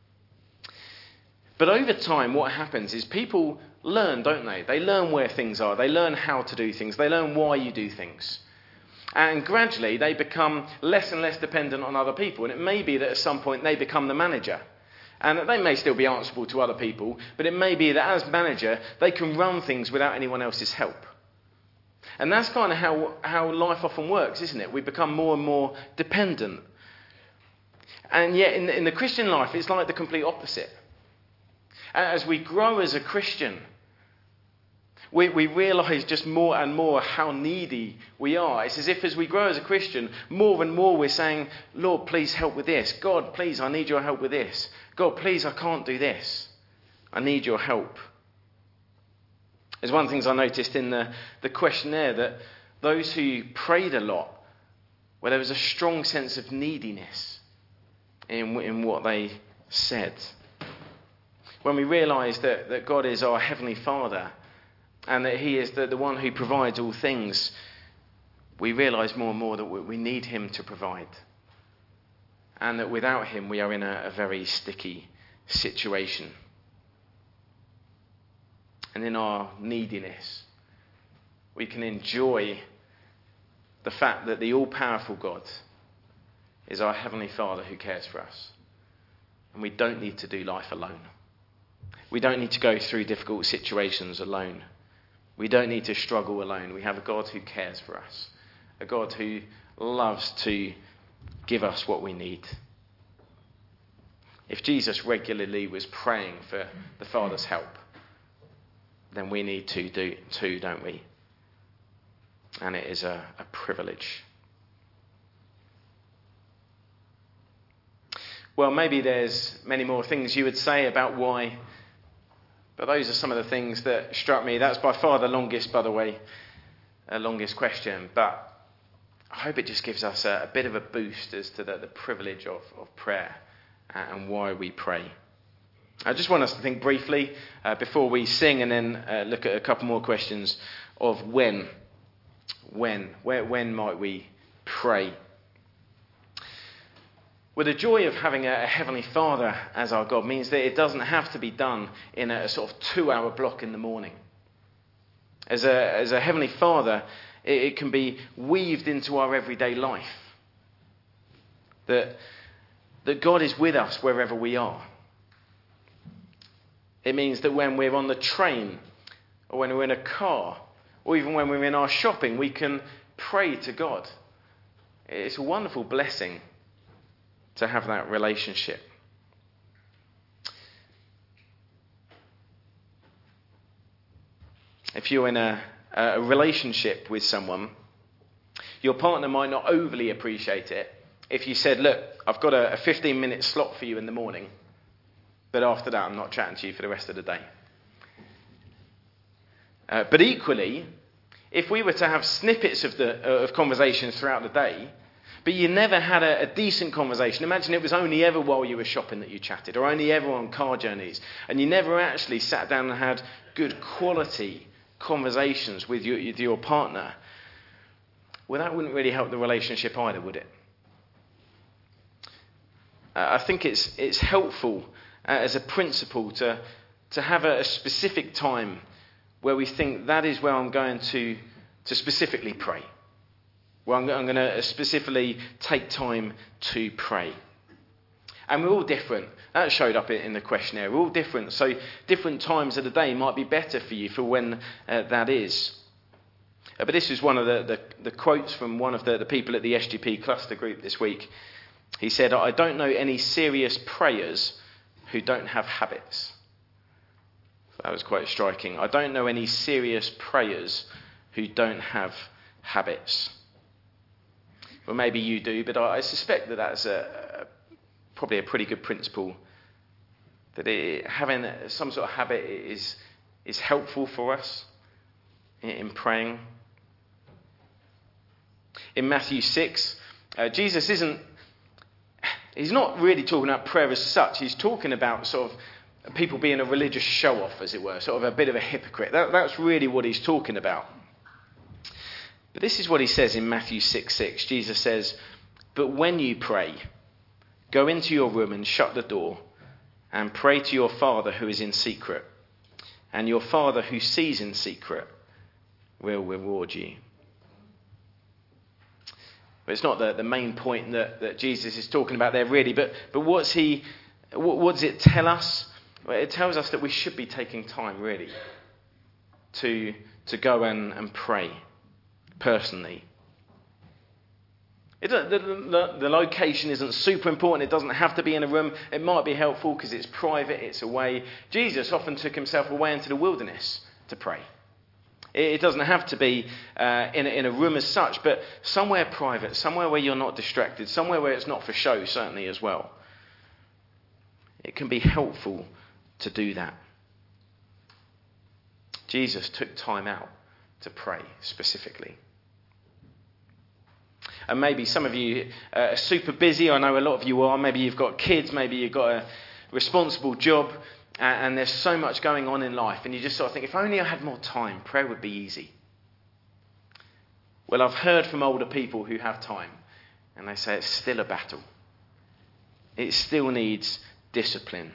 But over time, what happens is people learn, don't they? They learn where things are. They learn how to do things. They learn why you do things. And gradually, they become less and less dependent on other people. And it may be that at some point they become the manager. And they may still be answerable to other people, but it may be that as manager, they can run things without anyone else's help. And that's kind of how, how life often works, isn't it? We become more and more dependent. And yet in the, in the Christian life, it's like the complete opposite. As we grow as a Christian, we, we realise just more and more how needy we are. It's as if as we grow as a Christian, more and more we're saying, Lord, please help with this. God, please, I need your help with this. God, please, I can't do this. I need your help. There's one of the things I noticed in the, the questionnaire, that those who prayed a lot, well, there was a strong sense of neediness in, in what they said. When we realise that, that God is our Heavenly Father and that He is the, the one who provides all things, we realise more and more that we need Him to provide. And that without Him we are in a, a very sticky situation. And in our neediness, we can enjoy the fact that the all-powerful God is our Heavenly Father who cares for us. And we don't need to do life alone. We don't need to go through difficult situations alone. We don't need to struggle alone. We have a God who cares for us. A God who loves to give us what we need. If Jesus regularly was praying for the Father's help, then we need to do too, don't we? And it is a, a privilege. Well, maybe there's many more things you would say about why, but those are some of the things that struck me. That's by far the longest, by the way, uh, longest question. But I hope it just gives us a, a bit of a boost as to the, the privilege of, of prayer and why we pray. I just want us to think briefly uh, before we sing and then uh, look at a couple more questions of when. When? Where, when might we pray? Well, the joy of having a, a Heavenly Father as our God means that it doesn't have to be done in a, a sort of two-hour block in the morning. As a, as a Heavenly Father, it, it can be weaved into our everyday life. That, that God is with us wherever we are. It means that when we're on the train, or when we're in a car, or even when we're in our shopping, we can pray to God. It's a wonderful blessing to have that relationship. If you're in a, a relationship with someone, your partner might not overly appreciate it if you said, look, I've got a fifteen minute slot for you in the morning, but after that I'm not chatting to you for the rest of the day. Uh, but equally, if we were to have snippets of, the, uh, of conversations throughout the day, but you never had a, a decent conversation, imagine it was only ever while you were shopping that you chatted, or only ever on car journeys, and you never actually sat down and had good quality conversations with your, with your partner, well, that wouldn't really help the relationship either, would it? Uh, I think it's it's helpful uh, as a principle to to have a, a specific time where we think that is where I'm going to, to specifically pray. Where I'm, I'm going to specifically take time to pray. And we're all different. That showed up in, in the questionnaire. We're all different. So different times of the day might be better for you for when uh, that is. Uh, but this is one of the, the, the quotes from one of the, the people at the S G P cluster group this week. He said, I don't know any serious prayers who don't have habits. That was quite striking. I don't know any serious prayers who don't have habits. Well, maybe you do, but I suspect that that's a, a, probably a pretty good principle. That it, having some sort of habit is, is helpful for us in, in praying. In Matthew six, uh, Jesus isn't, he's not really talking about prayer as such. He's talking about sort of people being a religious show-off, as it were, sort of a bit of a hypocrite. That, that's really what he's talking about. But this is what he says in Matthew six six. Jesus says, but when you pray, go into your room and shut the door and pray to your Father who is in secret. And your Father who sees in secret will reward you. But it's not the, the main point that, that Jesus is talking about there, really. But, but what's he, what, what does it tell us? Well, it tells us that we should be taking time, really, to, to go and, and pray personally. It, the, the, the location isn't super important. It doesn't have to be in a room. It might be helpful because it's private, it's away. Jesus often took himself away into the wilderness to pray. It, it doesn't have to be uh, in, a, in a room as such, but somewhere private, somewhere where you're not distracted, somewhere where it's not for show, certainly as well. It can be helpful to do that. Jesus took time out to pray specifically. And maybe some of you are super busy. I know a lot of you are. Maybe you've got kids. Maybe you've got a responsible job. And there's so much going on in life. And you just sort of think, if only I had more time, prayer would be easy. Well, I've heard from older people who have time. And they say it's still a battle. It still needs discipline.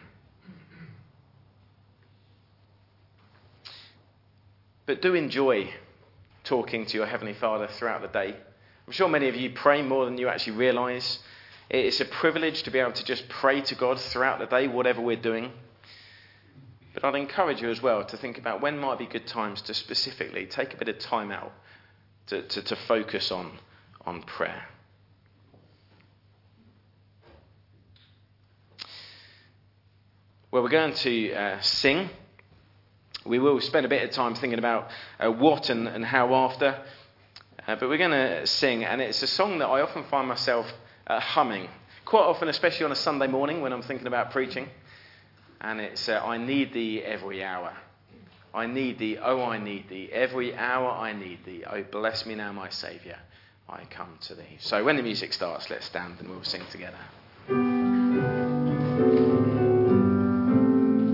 But do enjoy talking to your Heavenly Father throughout the day. I'm sure many of you pray more than you actually realise. It's a privilege to be able to just pray to God throughout the day, whatever we're doing. But I'd encourage you as well to think about when might be good times to specifically take a bit of time out to, to, to focus on, on prayer. Well, we're going to uh, sing. We will spend a bit of time thinking about uh, what and, and how after. Uh, but we're going to sing, and it's a song that I often find myself uh, humming. Quite often, especially on a Sunday morning when I'm thinking about preaching. And it's, uh, I need thee every hour. I need thee, oh I need thee. Every hour I need thee. Oh bless me now my Saviour, I come to thee. So when the music starts, let's stand and we'll sing together.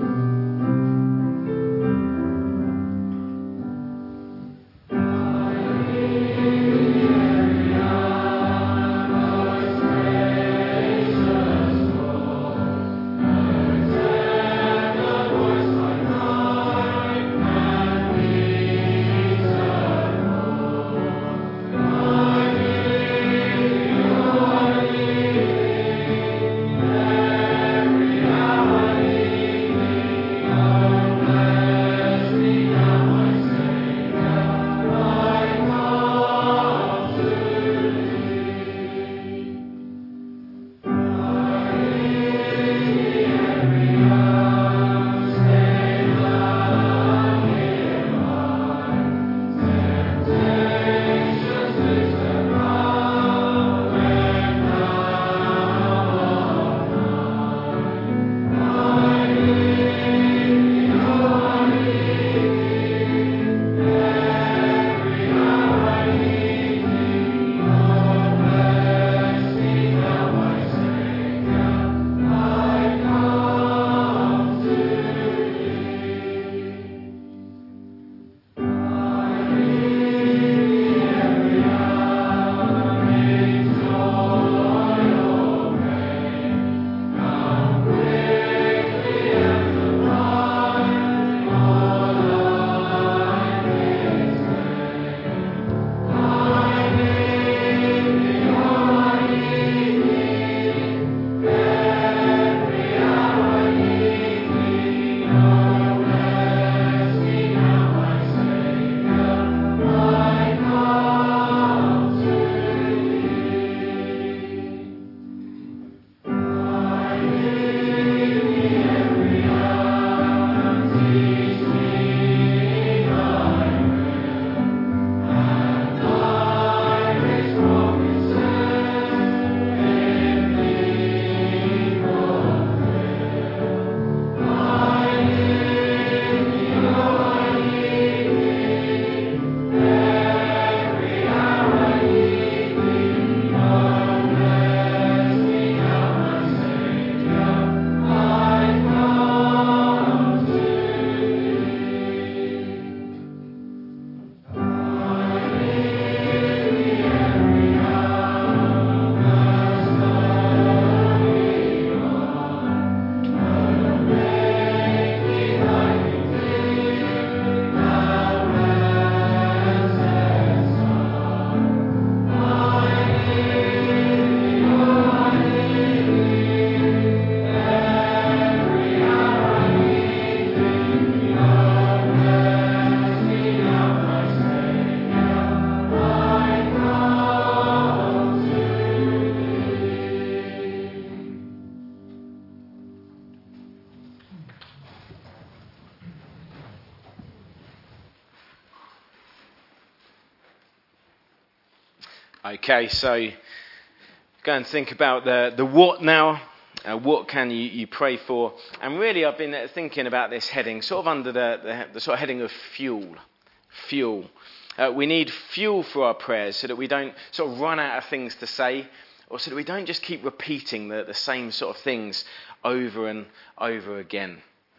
Okay, so go and think about the, the what now. Uh, what can you, you pray for? And really, I've been thinking about this heading, sort of under the, the, the sort of heading of fuel. Fuel. Uh, we need fuel for our prayers so that we don't sort of run out of things to say, or so that we don't just keep repeating the, the same sort of things over and over again.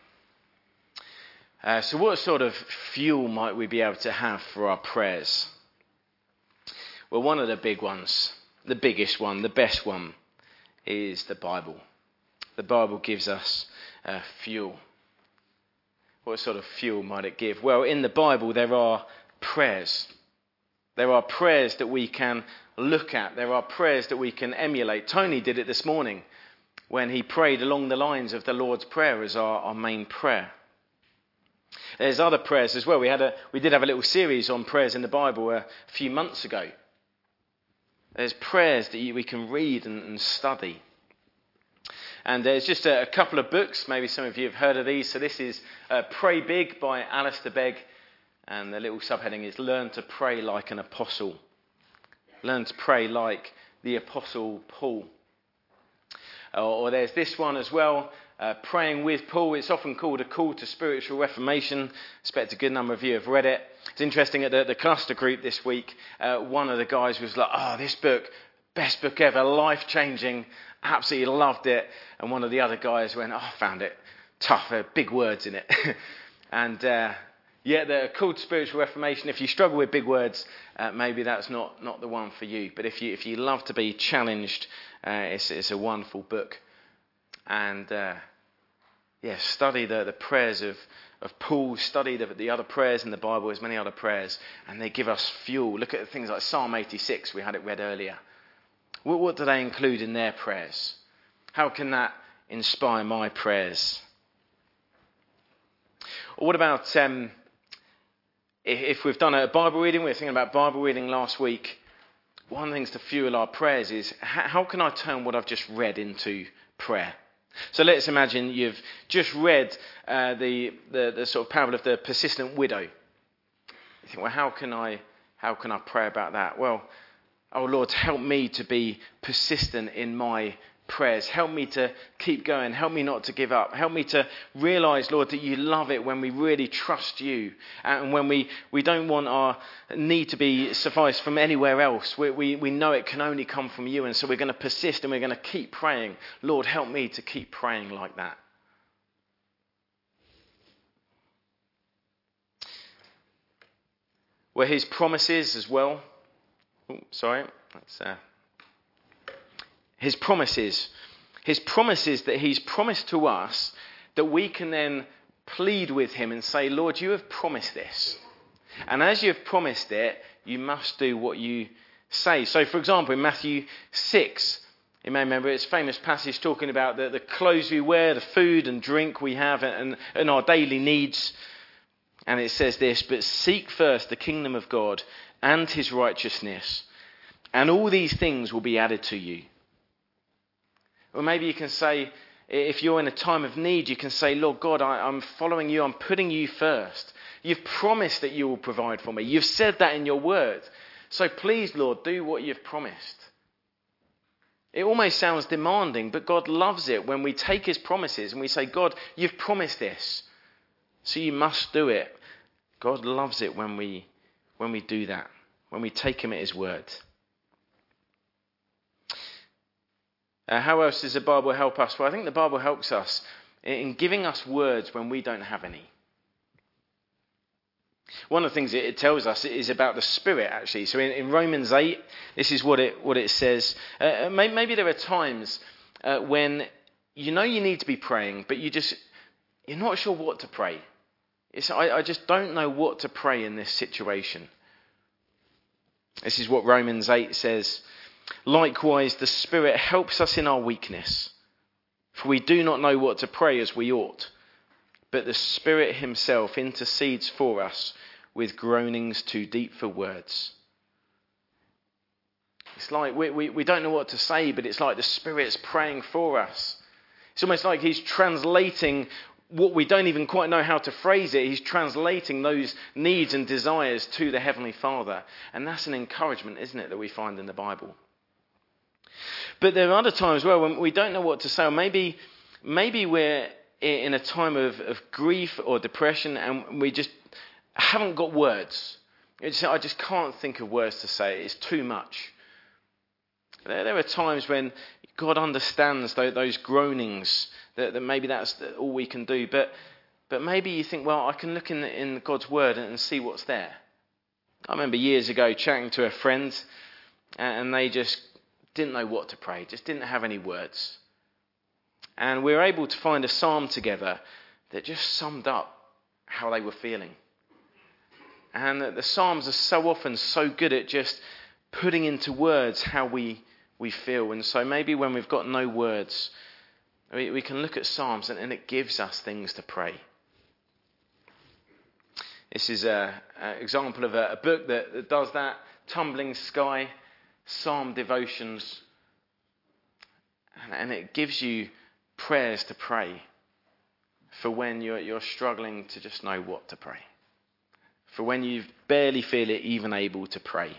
Uh, so what sort of fuel might we be able to have for our prayers? Well, one of the big ones, the biggest one, the best one, is the Bible. The Bible gives us uh, fuel. What sort of fuel might it give? Well, in the Bible there are prayers. There are prayers that we can look at. There are prayers that we can emulate. Tony did it this morning when he prayed along the lines of the Lord's Prayer as our, our main prayer. There's other prayers as well. We had a we did have a little series on prayers in the Bible a few months ago. There's prayers that you, we can read and, and study. And there's just a, a couple of books. Maybe some of you have heard of these. So this is uh, Pray Big by Alistair Begg. And the little subheading is Learn to Pray Like an Apostle. Learn to pray like the Apostle Paul. Or, or there's this one as well. Uh, Praying with Paul. It's often called A Call to Spiritual Reformation. I expect a good number of you have read it. It's interesting, at the, the cluster group this week, uh, one of the guys was like, oh, this book, best book ever, life-changing, absolutely loved it. And one of the other guys went, oh, I found it tough, uh, big words in it. and uh, yeah, the Call to Spiritual Reformation, if you struggle with big words, uh, maybe that's not, not the one for you. But if you if you love to be challenged, uh, it's, it's a wonderful book. And uh, yeah, study the, the prayers of, of Paul, study the, the other prayers in the Bible, as many other prayers, and they give us fuel. Look at things like Psalm eighty-six, we had it read earlier. What, what do they include in their prayers? How can that inspire my prayers? Or what about um, if, if we've done a Bible reading, we were thinking about Bible reading last week. One of the things to fuel our prayers is, how, how can I turn what I've just read into prayer? So let's imagine you've just read uh, the, the the sort of parable of the persistent widow. You think, well, how can I how can I pray about that? Well, oh Lord, help me to be persistent in my prayers. Help me to keep going. Help me not to give up. Help me to realise, Lord, that you love it when we really trust you, and when we, we don't want our need to be sufficed from anywhere else. We, we, we know it can only come from you, and so we're going to persist and we're going to keep praying. Lord, help me to keep praying like that. Well, his promises as well. Oh, sorry, that's uh, his promises. His promises that he's promised to us, that we can then plead with him and say, Lord, you have promised this. And as you have promised it, you must do what you say. So, for example, in Matthew six, you may remember it's a famous passage talking about the, the clothes we wear, the food and drink we have, and, and our daily needs. And it says this, but seek first the kingdom of God and his righteousness, and all these things will be added to you. Or maybe you can say, if you're in a time of need, you can say, Lord God, I, I'm following you, I'm putting you first. You've promised that you will provide for me. You've said that in your word. So please, Lord, do what you've promised. It almost sounds demanding, but God loves it when we take his promises and we say, God, you've promised this, so you must do it. God loves it when we when we do that, when we take him at his word. Uh, how else does the Bible help us? Well, I think the Bible helps us in giving us words when we don't have any. One of the things it tells us is about the Spirit, actually. So in, in Romans eight, this is what it what it says. Uh, maybe there are times uh, when you know you need to be praying, but you just you're not sure what to pray. It's, I, I just don't know what to pray in this situation. This is what Romans eight says. Likewise, the Spirit helps us in our weakness, for we do not know what to pray as we ought, but the Spirit himself intercedes for us with groanings too deep for words. It's like we, we, we don't know what to say, but it's like the Spirit's praying for us. It's almost like he's translating what we don't even quite know how to phrase it, he's translating those needs and desires to the Heavenly Father. And that's an encouragement, isn't it, that we find in the Bible. But there are other times well when we don't know what to say, or maybe, maybe we're in a time of, of grief or depression and we just haven't got words. It's, I just can't think of words to say. It's too much. There, there are times when God understands those, those groanings, that, that maybe that's all we can do. But but maybe you think, well, I can look in, in God's Word and see what's there. I remember years ago chatting to a friend and they just didn't know what to pray, just didn't have any words. And we were able to find a psalm together that just summed up how they were feeling. And the psalms are so often so good at just putting into words how we, we feel. And so maybe when we've got no words, we, we can look at psalms and, and it gives us things to pray. This is an example of a, a book that, that does that. Tumbling Sky, Psalm Devotions. And, and it gives you prayers to pray for when you're, you're struggling to just know what to pray. For when you barely feel it even able to pray.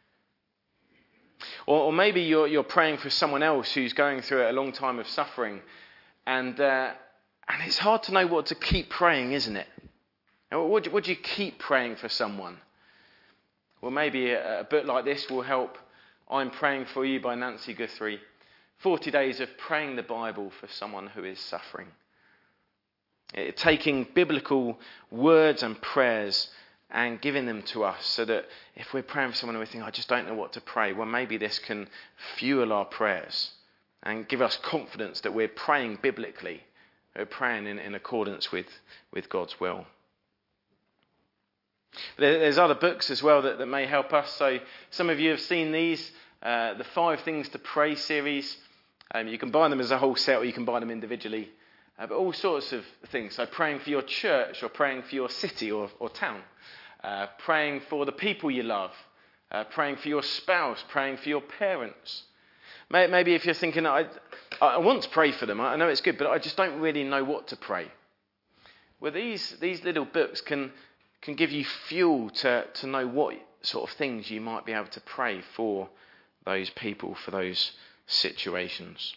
Or, or maybe you're, you're praying for someone else who's going through a long time of suffering. And uh, and it's hard to know what to keep praying, isn't it? Would, would you keep praying for someone? Well, maybe a, a book like this will help. I'm Praying for You by Nancy Guthrie. forty days of praying the Bible for someone who is suffering. It, taking biblical words and prayers and giving them to us so that if we're praying for someone and we think, I just don't know what to pray, well, maybe this can fuel our prayers and give us confidence that we're praying biblically, we're praying in, in accordance with, with God's will. There's other books as well that, that may help us. So some of you have seen these, uh, the Five Things to Pray series. Um, you can buy them as a whole set or you can buy them individually. Uh, but all sorts of things. So praying for your church or praying for your city or, or town. Uh, praying for the people you love, uh, praying for your spouse, praying for your parents. Maybe if you're thinking, I, I want to pray for them, I know it's good, but I just don't really know what to pray. Well, these, these little books can, can give you fuel to, to know what sort of things you might be able to pray for those people, for those situations.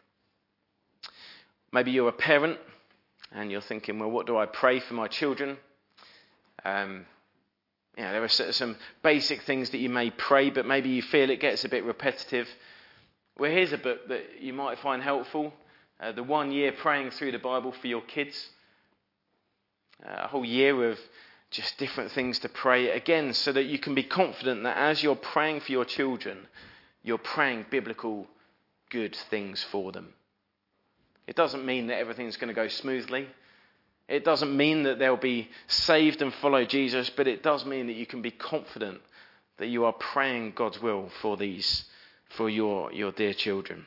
Maybe you're a parent and you're thinking, well, what do I pray for my children? Um, You know, there are some basic things that you may pray, but maybe you feel it gets a bit repetitive. Well, here's a book that you might find helpful. Uh, the one year praying through the Bible for your kids. Uh, a whole year of just different things to pray. Again, so that you can be confident that as you're praying for your children, you're praying biblical good things for them. It doesn't mean that everything's going to go smoothly. It doesn't mean that they'll be saved and follow Jesus, but it does mean that you can be confident that you are praying God's will for these, for your, your dear children.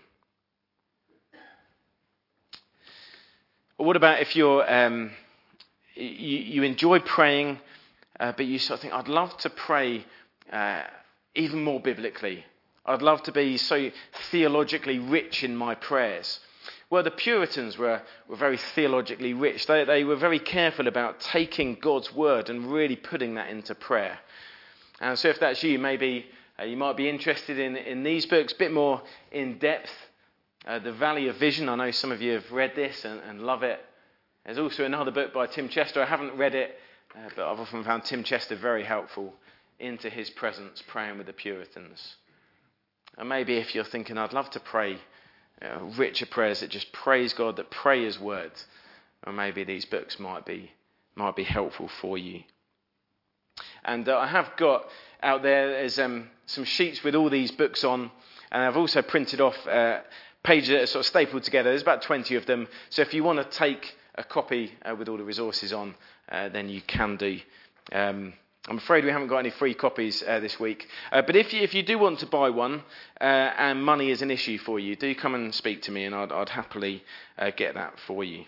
What about if you're um, you, you enjoy praying, uh, but you sort of think, I'd love to pray uh, even more biblically. I'd love to be so theologically rich in my prayers. Well, the Puritans were, were very theologically rich. They, they were very careful about taking God's word and really putting that into prayer. And so if that's you, maybe uh, you might be interested in, in these books, a bit more in depth. Uh, The Valley of Vision, I know some of you have read this and, and love it. There's also another book by Tim Chester. I haven't read it, uh, but I've often found Tim Chester very helpful. Into His Presence, Praying with the Puritans. And maybe if you're thinking, I'd love to pray Uh, richer prayers that just praise God, that pray His word, or maybe these books might be might be helpful for you. And uh, I have got out there there's um, some sheets with all these books on, and I've also printed off uh, pages that are sort of stapled together. There's about twenty of them, so if you want to take a copy uh, with all the resources on, uh, then you can do. Um, I'm afraid we haven't got any free copies uh, this week. Uh, but if you, if you do want to buy one uh, and money is an issue for you, do come and speak to me and I'd, I'd happily uh, get that for you.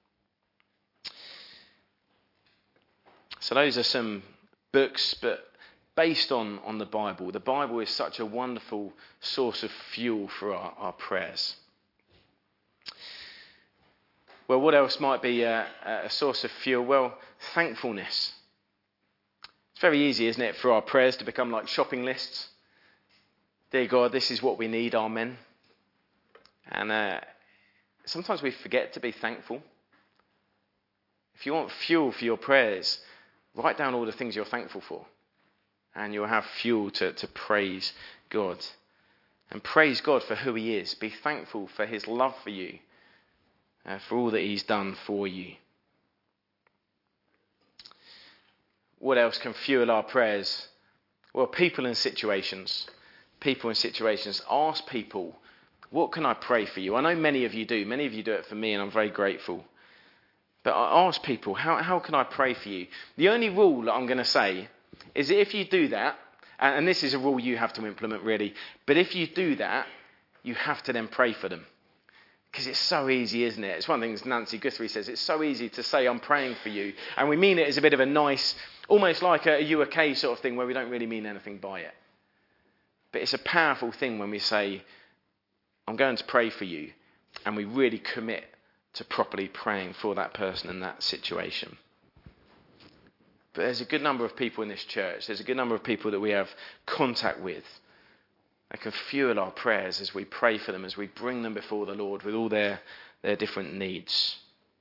So those are some books, but based on, on the Bible. The Bible is such a wonderful source of fuel for our, our prayers. Well, what else might be a, a source of fuel? Well, thankfulness. It's very easy, isn't it, for our prayers to become like shopping lists. Dear God, this is what we need, amen. And uh, sometimes we forget to be thankful. If you want fuel for your prayers, write down all the things you're thankful for. And you'll have fuel to, to praise God. And praise God for who he is. Be thankful for his love for you. Uh, for all that he's done for you. What else can fuel our prayers? Well, people and situations. People and situations. Ask people, what can I pray for you? I know many of you do. Many of you do it for me, and I'm very grateful. But I ask people, how, how can I pray for you? The only rule that I'm going to say is that if you do that, and this is a rule you have to implement really, but if you do that, you have to then pray for them. Because it's so easy, isn't it? It's one of the things Nancy Guthrie says. It's so easy to say, I'm praying for you. And we mean it as a bit of a nice, almost like a, a you okay sort of thing where we don't really mean anything by it. But it's a powerful thing when we say, I'm going to pray for you. And we really commit to properly praying for that person in that situation. But there's a good number of people in this church. There's a good number of people that we have contact with. That can fuel our prayers as we pray for them, as we bring them before the Lord with all their, their different needs.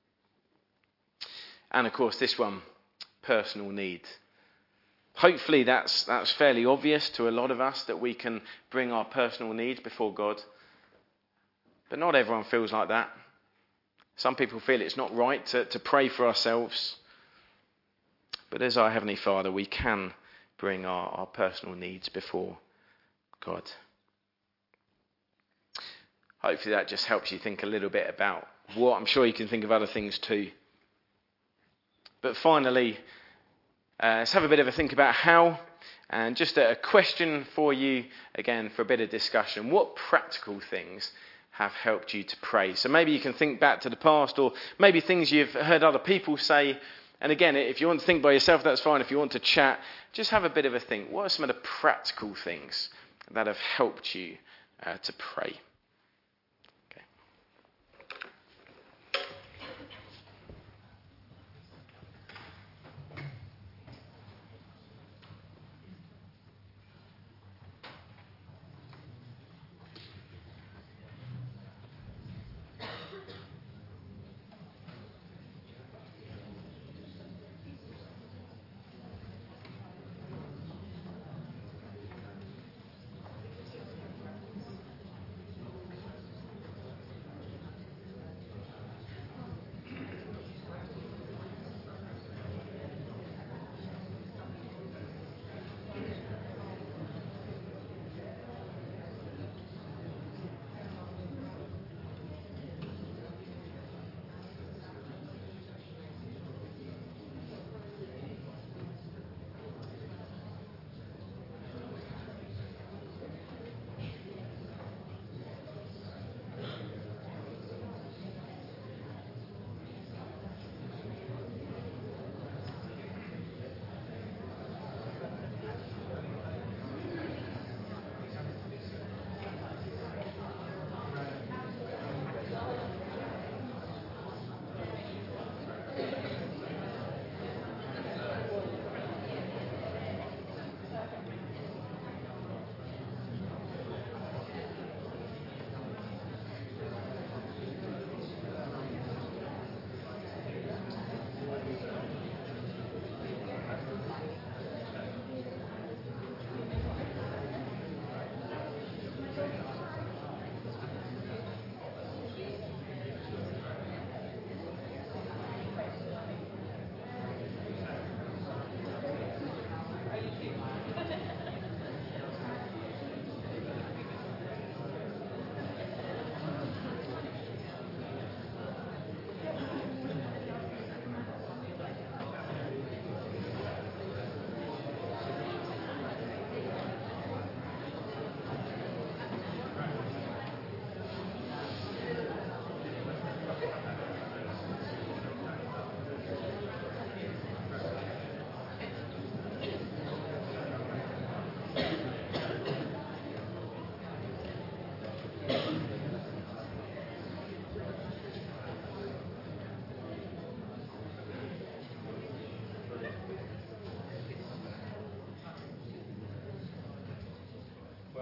And of course, this one, personal need. Hopefully that's that's fairly obvious to a lot of us that we can bring our personal needs before God. But not everyone feels like that. Some people feel it's not right to, to pray for ourselves. But as our Heavenly Father, we can bring our, our personal needs before God. Hopefully that just helps you think a little bit about what. I'm sure you can think of other things too. But finally, uh, let's have a bit of a think about how. And just a, a question for you, again, for a bit of discussion. What practical things have helped you to pray? So maybe you can think back to the past, or maybe things you've heard other people say. And again, if you want to think by yourself, that's fine. If you want to chat, just have a bit of a think. What are some of the practical things that have helped you uh, to pray? Okay.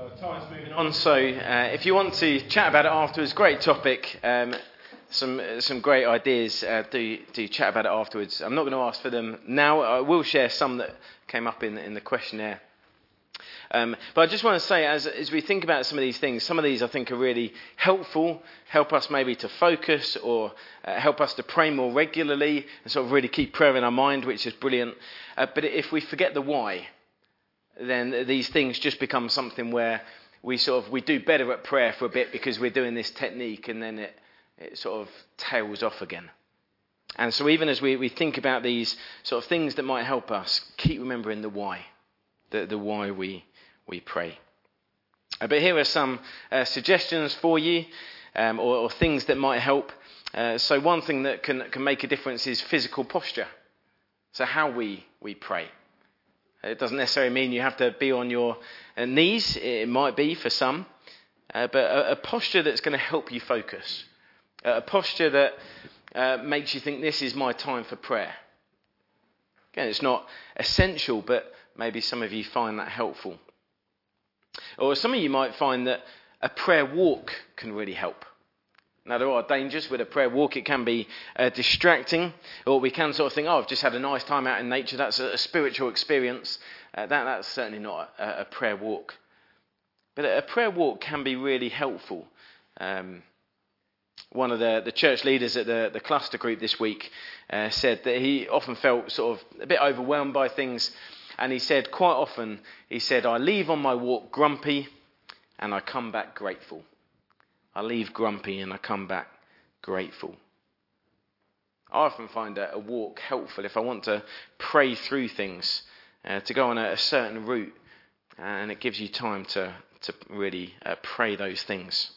Well, time's moving on, so uh, if you want to chat about it afterwards, great topic. Um, some some great ideas. Uh, do do chat about it afterwards. I'm not going to ask for them now. I will share some that came up in in the questionnaire. Um, but I just want to say, as as we think about some of these things, some of these I think are really helpful. Help us maybe to focus, or uh, help us to pray more regularly, and sort of really keep prayer in our mind, which is brilliant. Uh, but if we forget the why, then these things just become something where we sort of we do better at prayer for a bit because we're doing this technique, and then it, it sort of tails off again. And so even as we, we think about these sort of things that might help us, keep remembering the why, the, the why we, we pray. Uh, but here are some uh, suggestions for you, um, or, or things that might help. Uh, so one thing that can, can make a difference is physical posture. So how we, we pray. It doesn't necessarily mean you have to be on your uh, knees. It might be for some. Uh, but a, a posture that's going to help you focus. Uh, a posture that uh, makes you think, this is my time for prayer. Again, it's not essential, but maybe some of you find that helpful. Or some of you might find that a prayer walk can really help. Now, there are dangers with a prayer walk. It can be uh, distracting, or we can sort of think, oh, I've just had a nice time out in nature. That's a, a spiritual experience. Uh, that, that's certainly not a, a prayer walk. But a prayer walk can be really helpful. Um, one of the, the church leaders at the, the cluster group this week uh, said that he often felt sort of a bit overwhelmed by things. And he said, quite often, he said, I leave on my walk grumpy and I come back grateful. I leave grumpy and I come back grateful. I often find a, a walk helpful if I want to pray through things, uh, to go on a, a certain route, and it gives you time to, to really uh, pray those things.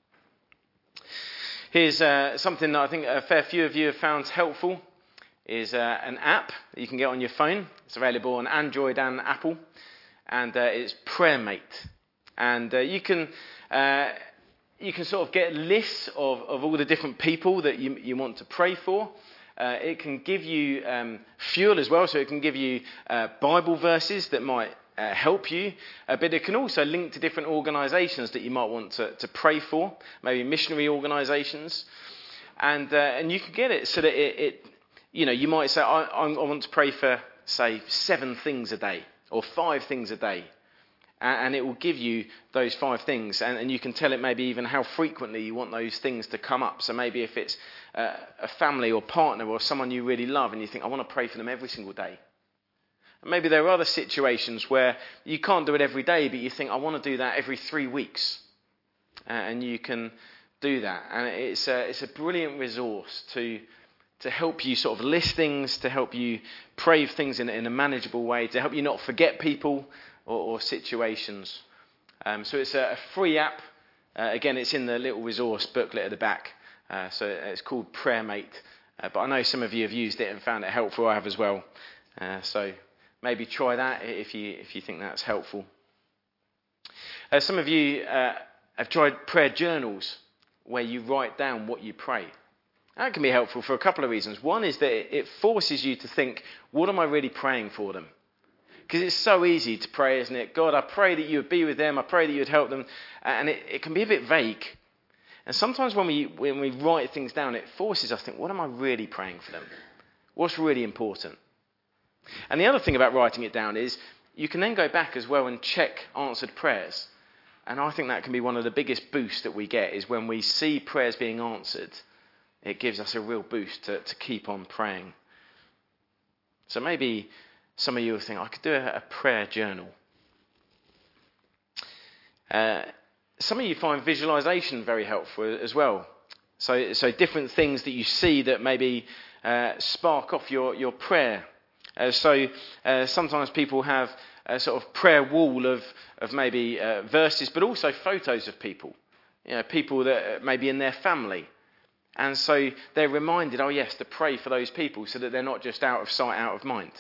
Here's uh, something that I think a fair few of you have found helpful, is uh, an app that you can get on your phone. It's available on Android and Apple, and uh, it's PrayerMate. And uh, you can... Uh, You can sort of get lists of, of all the different people that you, you want to pray for. Uh, it can give you um, fuel as well, so it can give you uh, Bible verses that might uh, help you. Uh, but it can also link to different organisations that you might want to, to pray for, maybe missionary organisations. And uh, and you can get it so that it, it you know, you might say, I, I want to pray for, say, seven things a day, or five things a day. And it will give you those five things. And, and you can tell it maybe even how frequently you want those things to come up. So maybe if it's uh, a family or partner or someone you really love and you think, I want to pray for them every single day. And maybe there are other situations where you can't do it every day, but you think, I want to do that every three weeks. Uh, and you can do that. And it's a, it's a brilliant resource to, to help you sort of list things, to help you pray things in, in a manageable way, to help you not forget people, Or, or situations. Um, so it's a, a free app. Uh, again, it's in the little resource booklet at the back. Uh, so it's called PrayerMate. Uh, but I know some of you have used it and found it helpful. I have as well. Uh, so maybe try that if you if you think that's helpful. Uh, some of you uh, have tried prayer journals where you write down what you pray. That can be helpful for a couple of reasons. One is that it, it forces you to think, what am I really praying for them? Because it's so easy to pray, isn't it? God, I pray that you would be with them. I pray that you would help them. And it, it can be a bit vague. And sometimes when we when we write things down, it forces us to think, what am I really praying for them? What's really important? And the other thing about writing it down is you can then go back as well and check answered prayers. And I think that can be one of the biggest boosts that we get, is when we see prayers being answered, it gives us a real boost to, to keep on praying. So maybe some of you will think, I could do a, a prayer journal. Uh, some of you find visualization very helpful as well. So, so different things that you see that maybe uh, spark off your, your prayer. Uh, so uh, sometimes people have a sort of prayer wall of, of maybe uh, verses, but also photos of people. You know, people that maybe in their family. And so they're reminded, oh yes, to pray for those people so that they're not just out of sight, out of mind.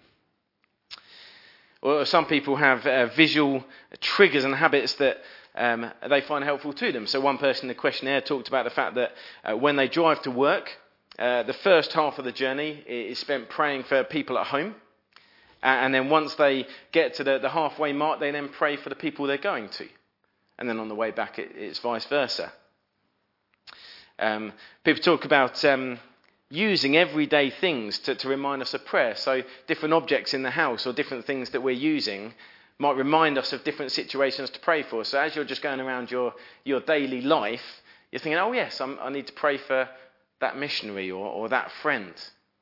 Or some people have uh, visual triggers and habits that um, they find helpful to them. So one person in the questionnaire talked about the fact that uh, when they drive to work, uh, the first half of the journey is spent praying for people at home. Uh, and then once they get to the, the halfway mark, they then pray for the people they're going to. and then on the way back it, it's vice versa. Um, people talk about um, using everyday things to, to remind us of prayer. So different objects in the house or different things that we're using might remind us of different situations to pray for. So as you're just going around your, your daily life, you're thinking, oh yes, I'm, I need to pray for that missionary or, or that friend.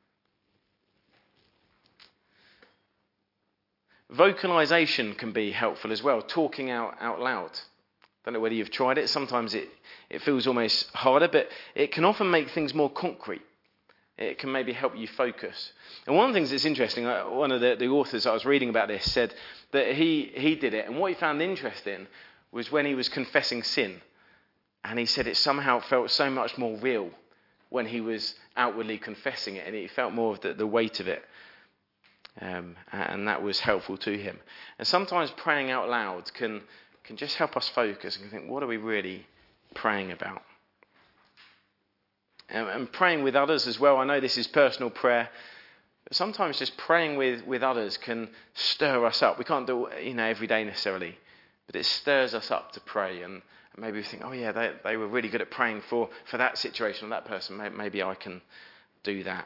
Vocalization can be helpful as well, talking out, out loud. Don't know whether you've tried it. Sometimes it, it feels almost harder, but it can often make things more concrete. It can maybe help you focus. And one of the things that's interesting, one of the, the authors I was reading about this said that he, he did it, and what he found interesting was when he was confessing sin. And he said it somehow felt so much more real when he was outwardly confessing it, and he felt more of the, the weight of it. Um, and that was helpful to him. And sometimes praying out loud can... can just help us focus and think, what are we really praying about? And, and praying with others as well. I know this is personal prayer, but sometimes just praying with, with others can stir us up. We can't do it, you know, every day necessarily, but it stirs us up to pray. And, and maybe we think, oh yeah, they, they were really good at praying for, for that situation or that person. Maybe, maybe I can do that.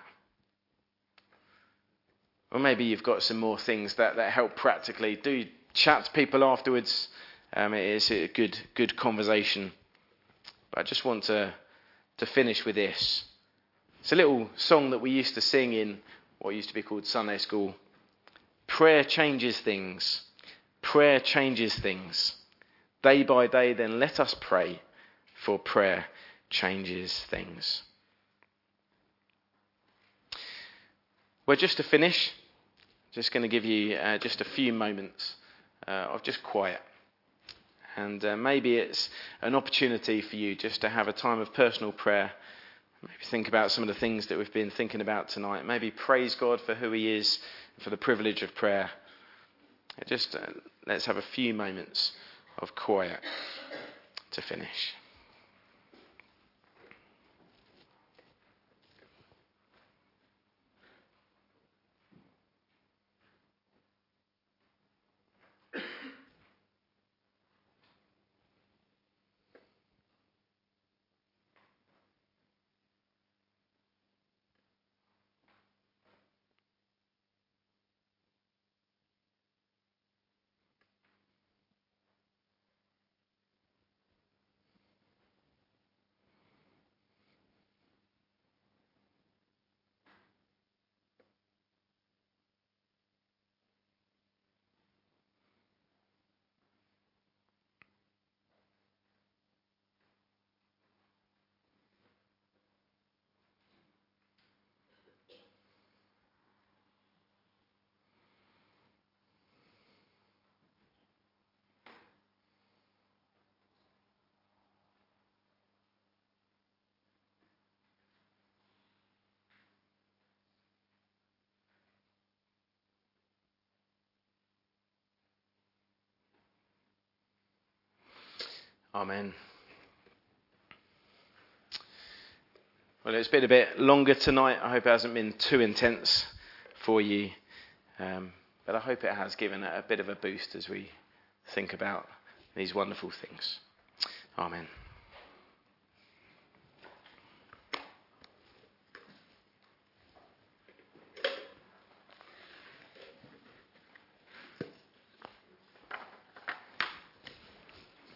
Or maybe you've got some more things that, that help practically. Do chat to people afterwards. Um, it is a good good conversation. But I just want to to finish with this. It's a little song that we used to sing in what used to be called Sunday school. Prayer changes things. Prayer changes things. Day by day, then let us pray, for prayer changes things. Well, just to finish, just going to give you uh, just a few moments uh, of just quiet. And uh, maybe it's an opportunity for you just to have a time of personal prayer. Maybe think about some of the things that we've been thinking about tonight. Maybe praise God for who he is, for the privilege of prayer. Just uh, let's have a few moments of quiet to finish. Amen. Well, it's been a bit longer tonight. I hope it hasn't been too intense for you. Um, but I hope it has given a, a bit of a boost as we think about these wonderful things. Amen.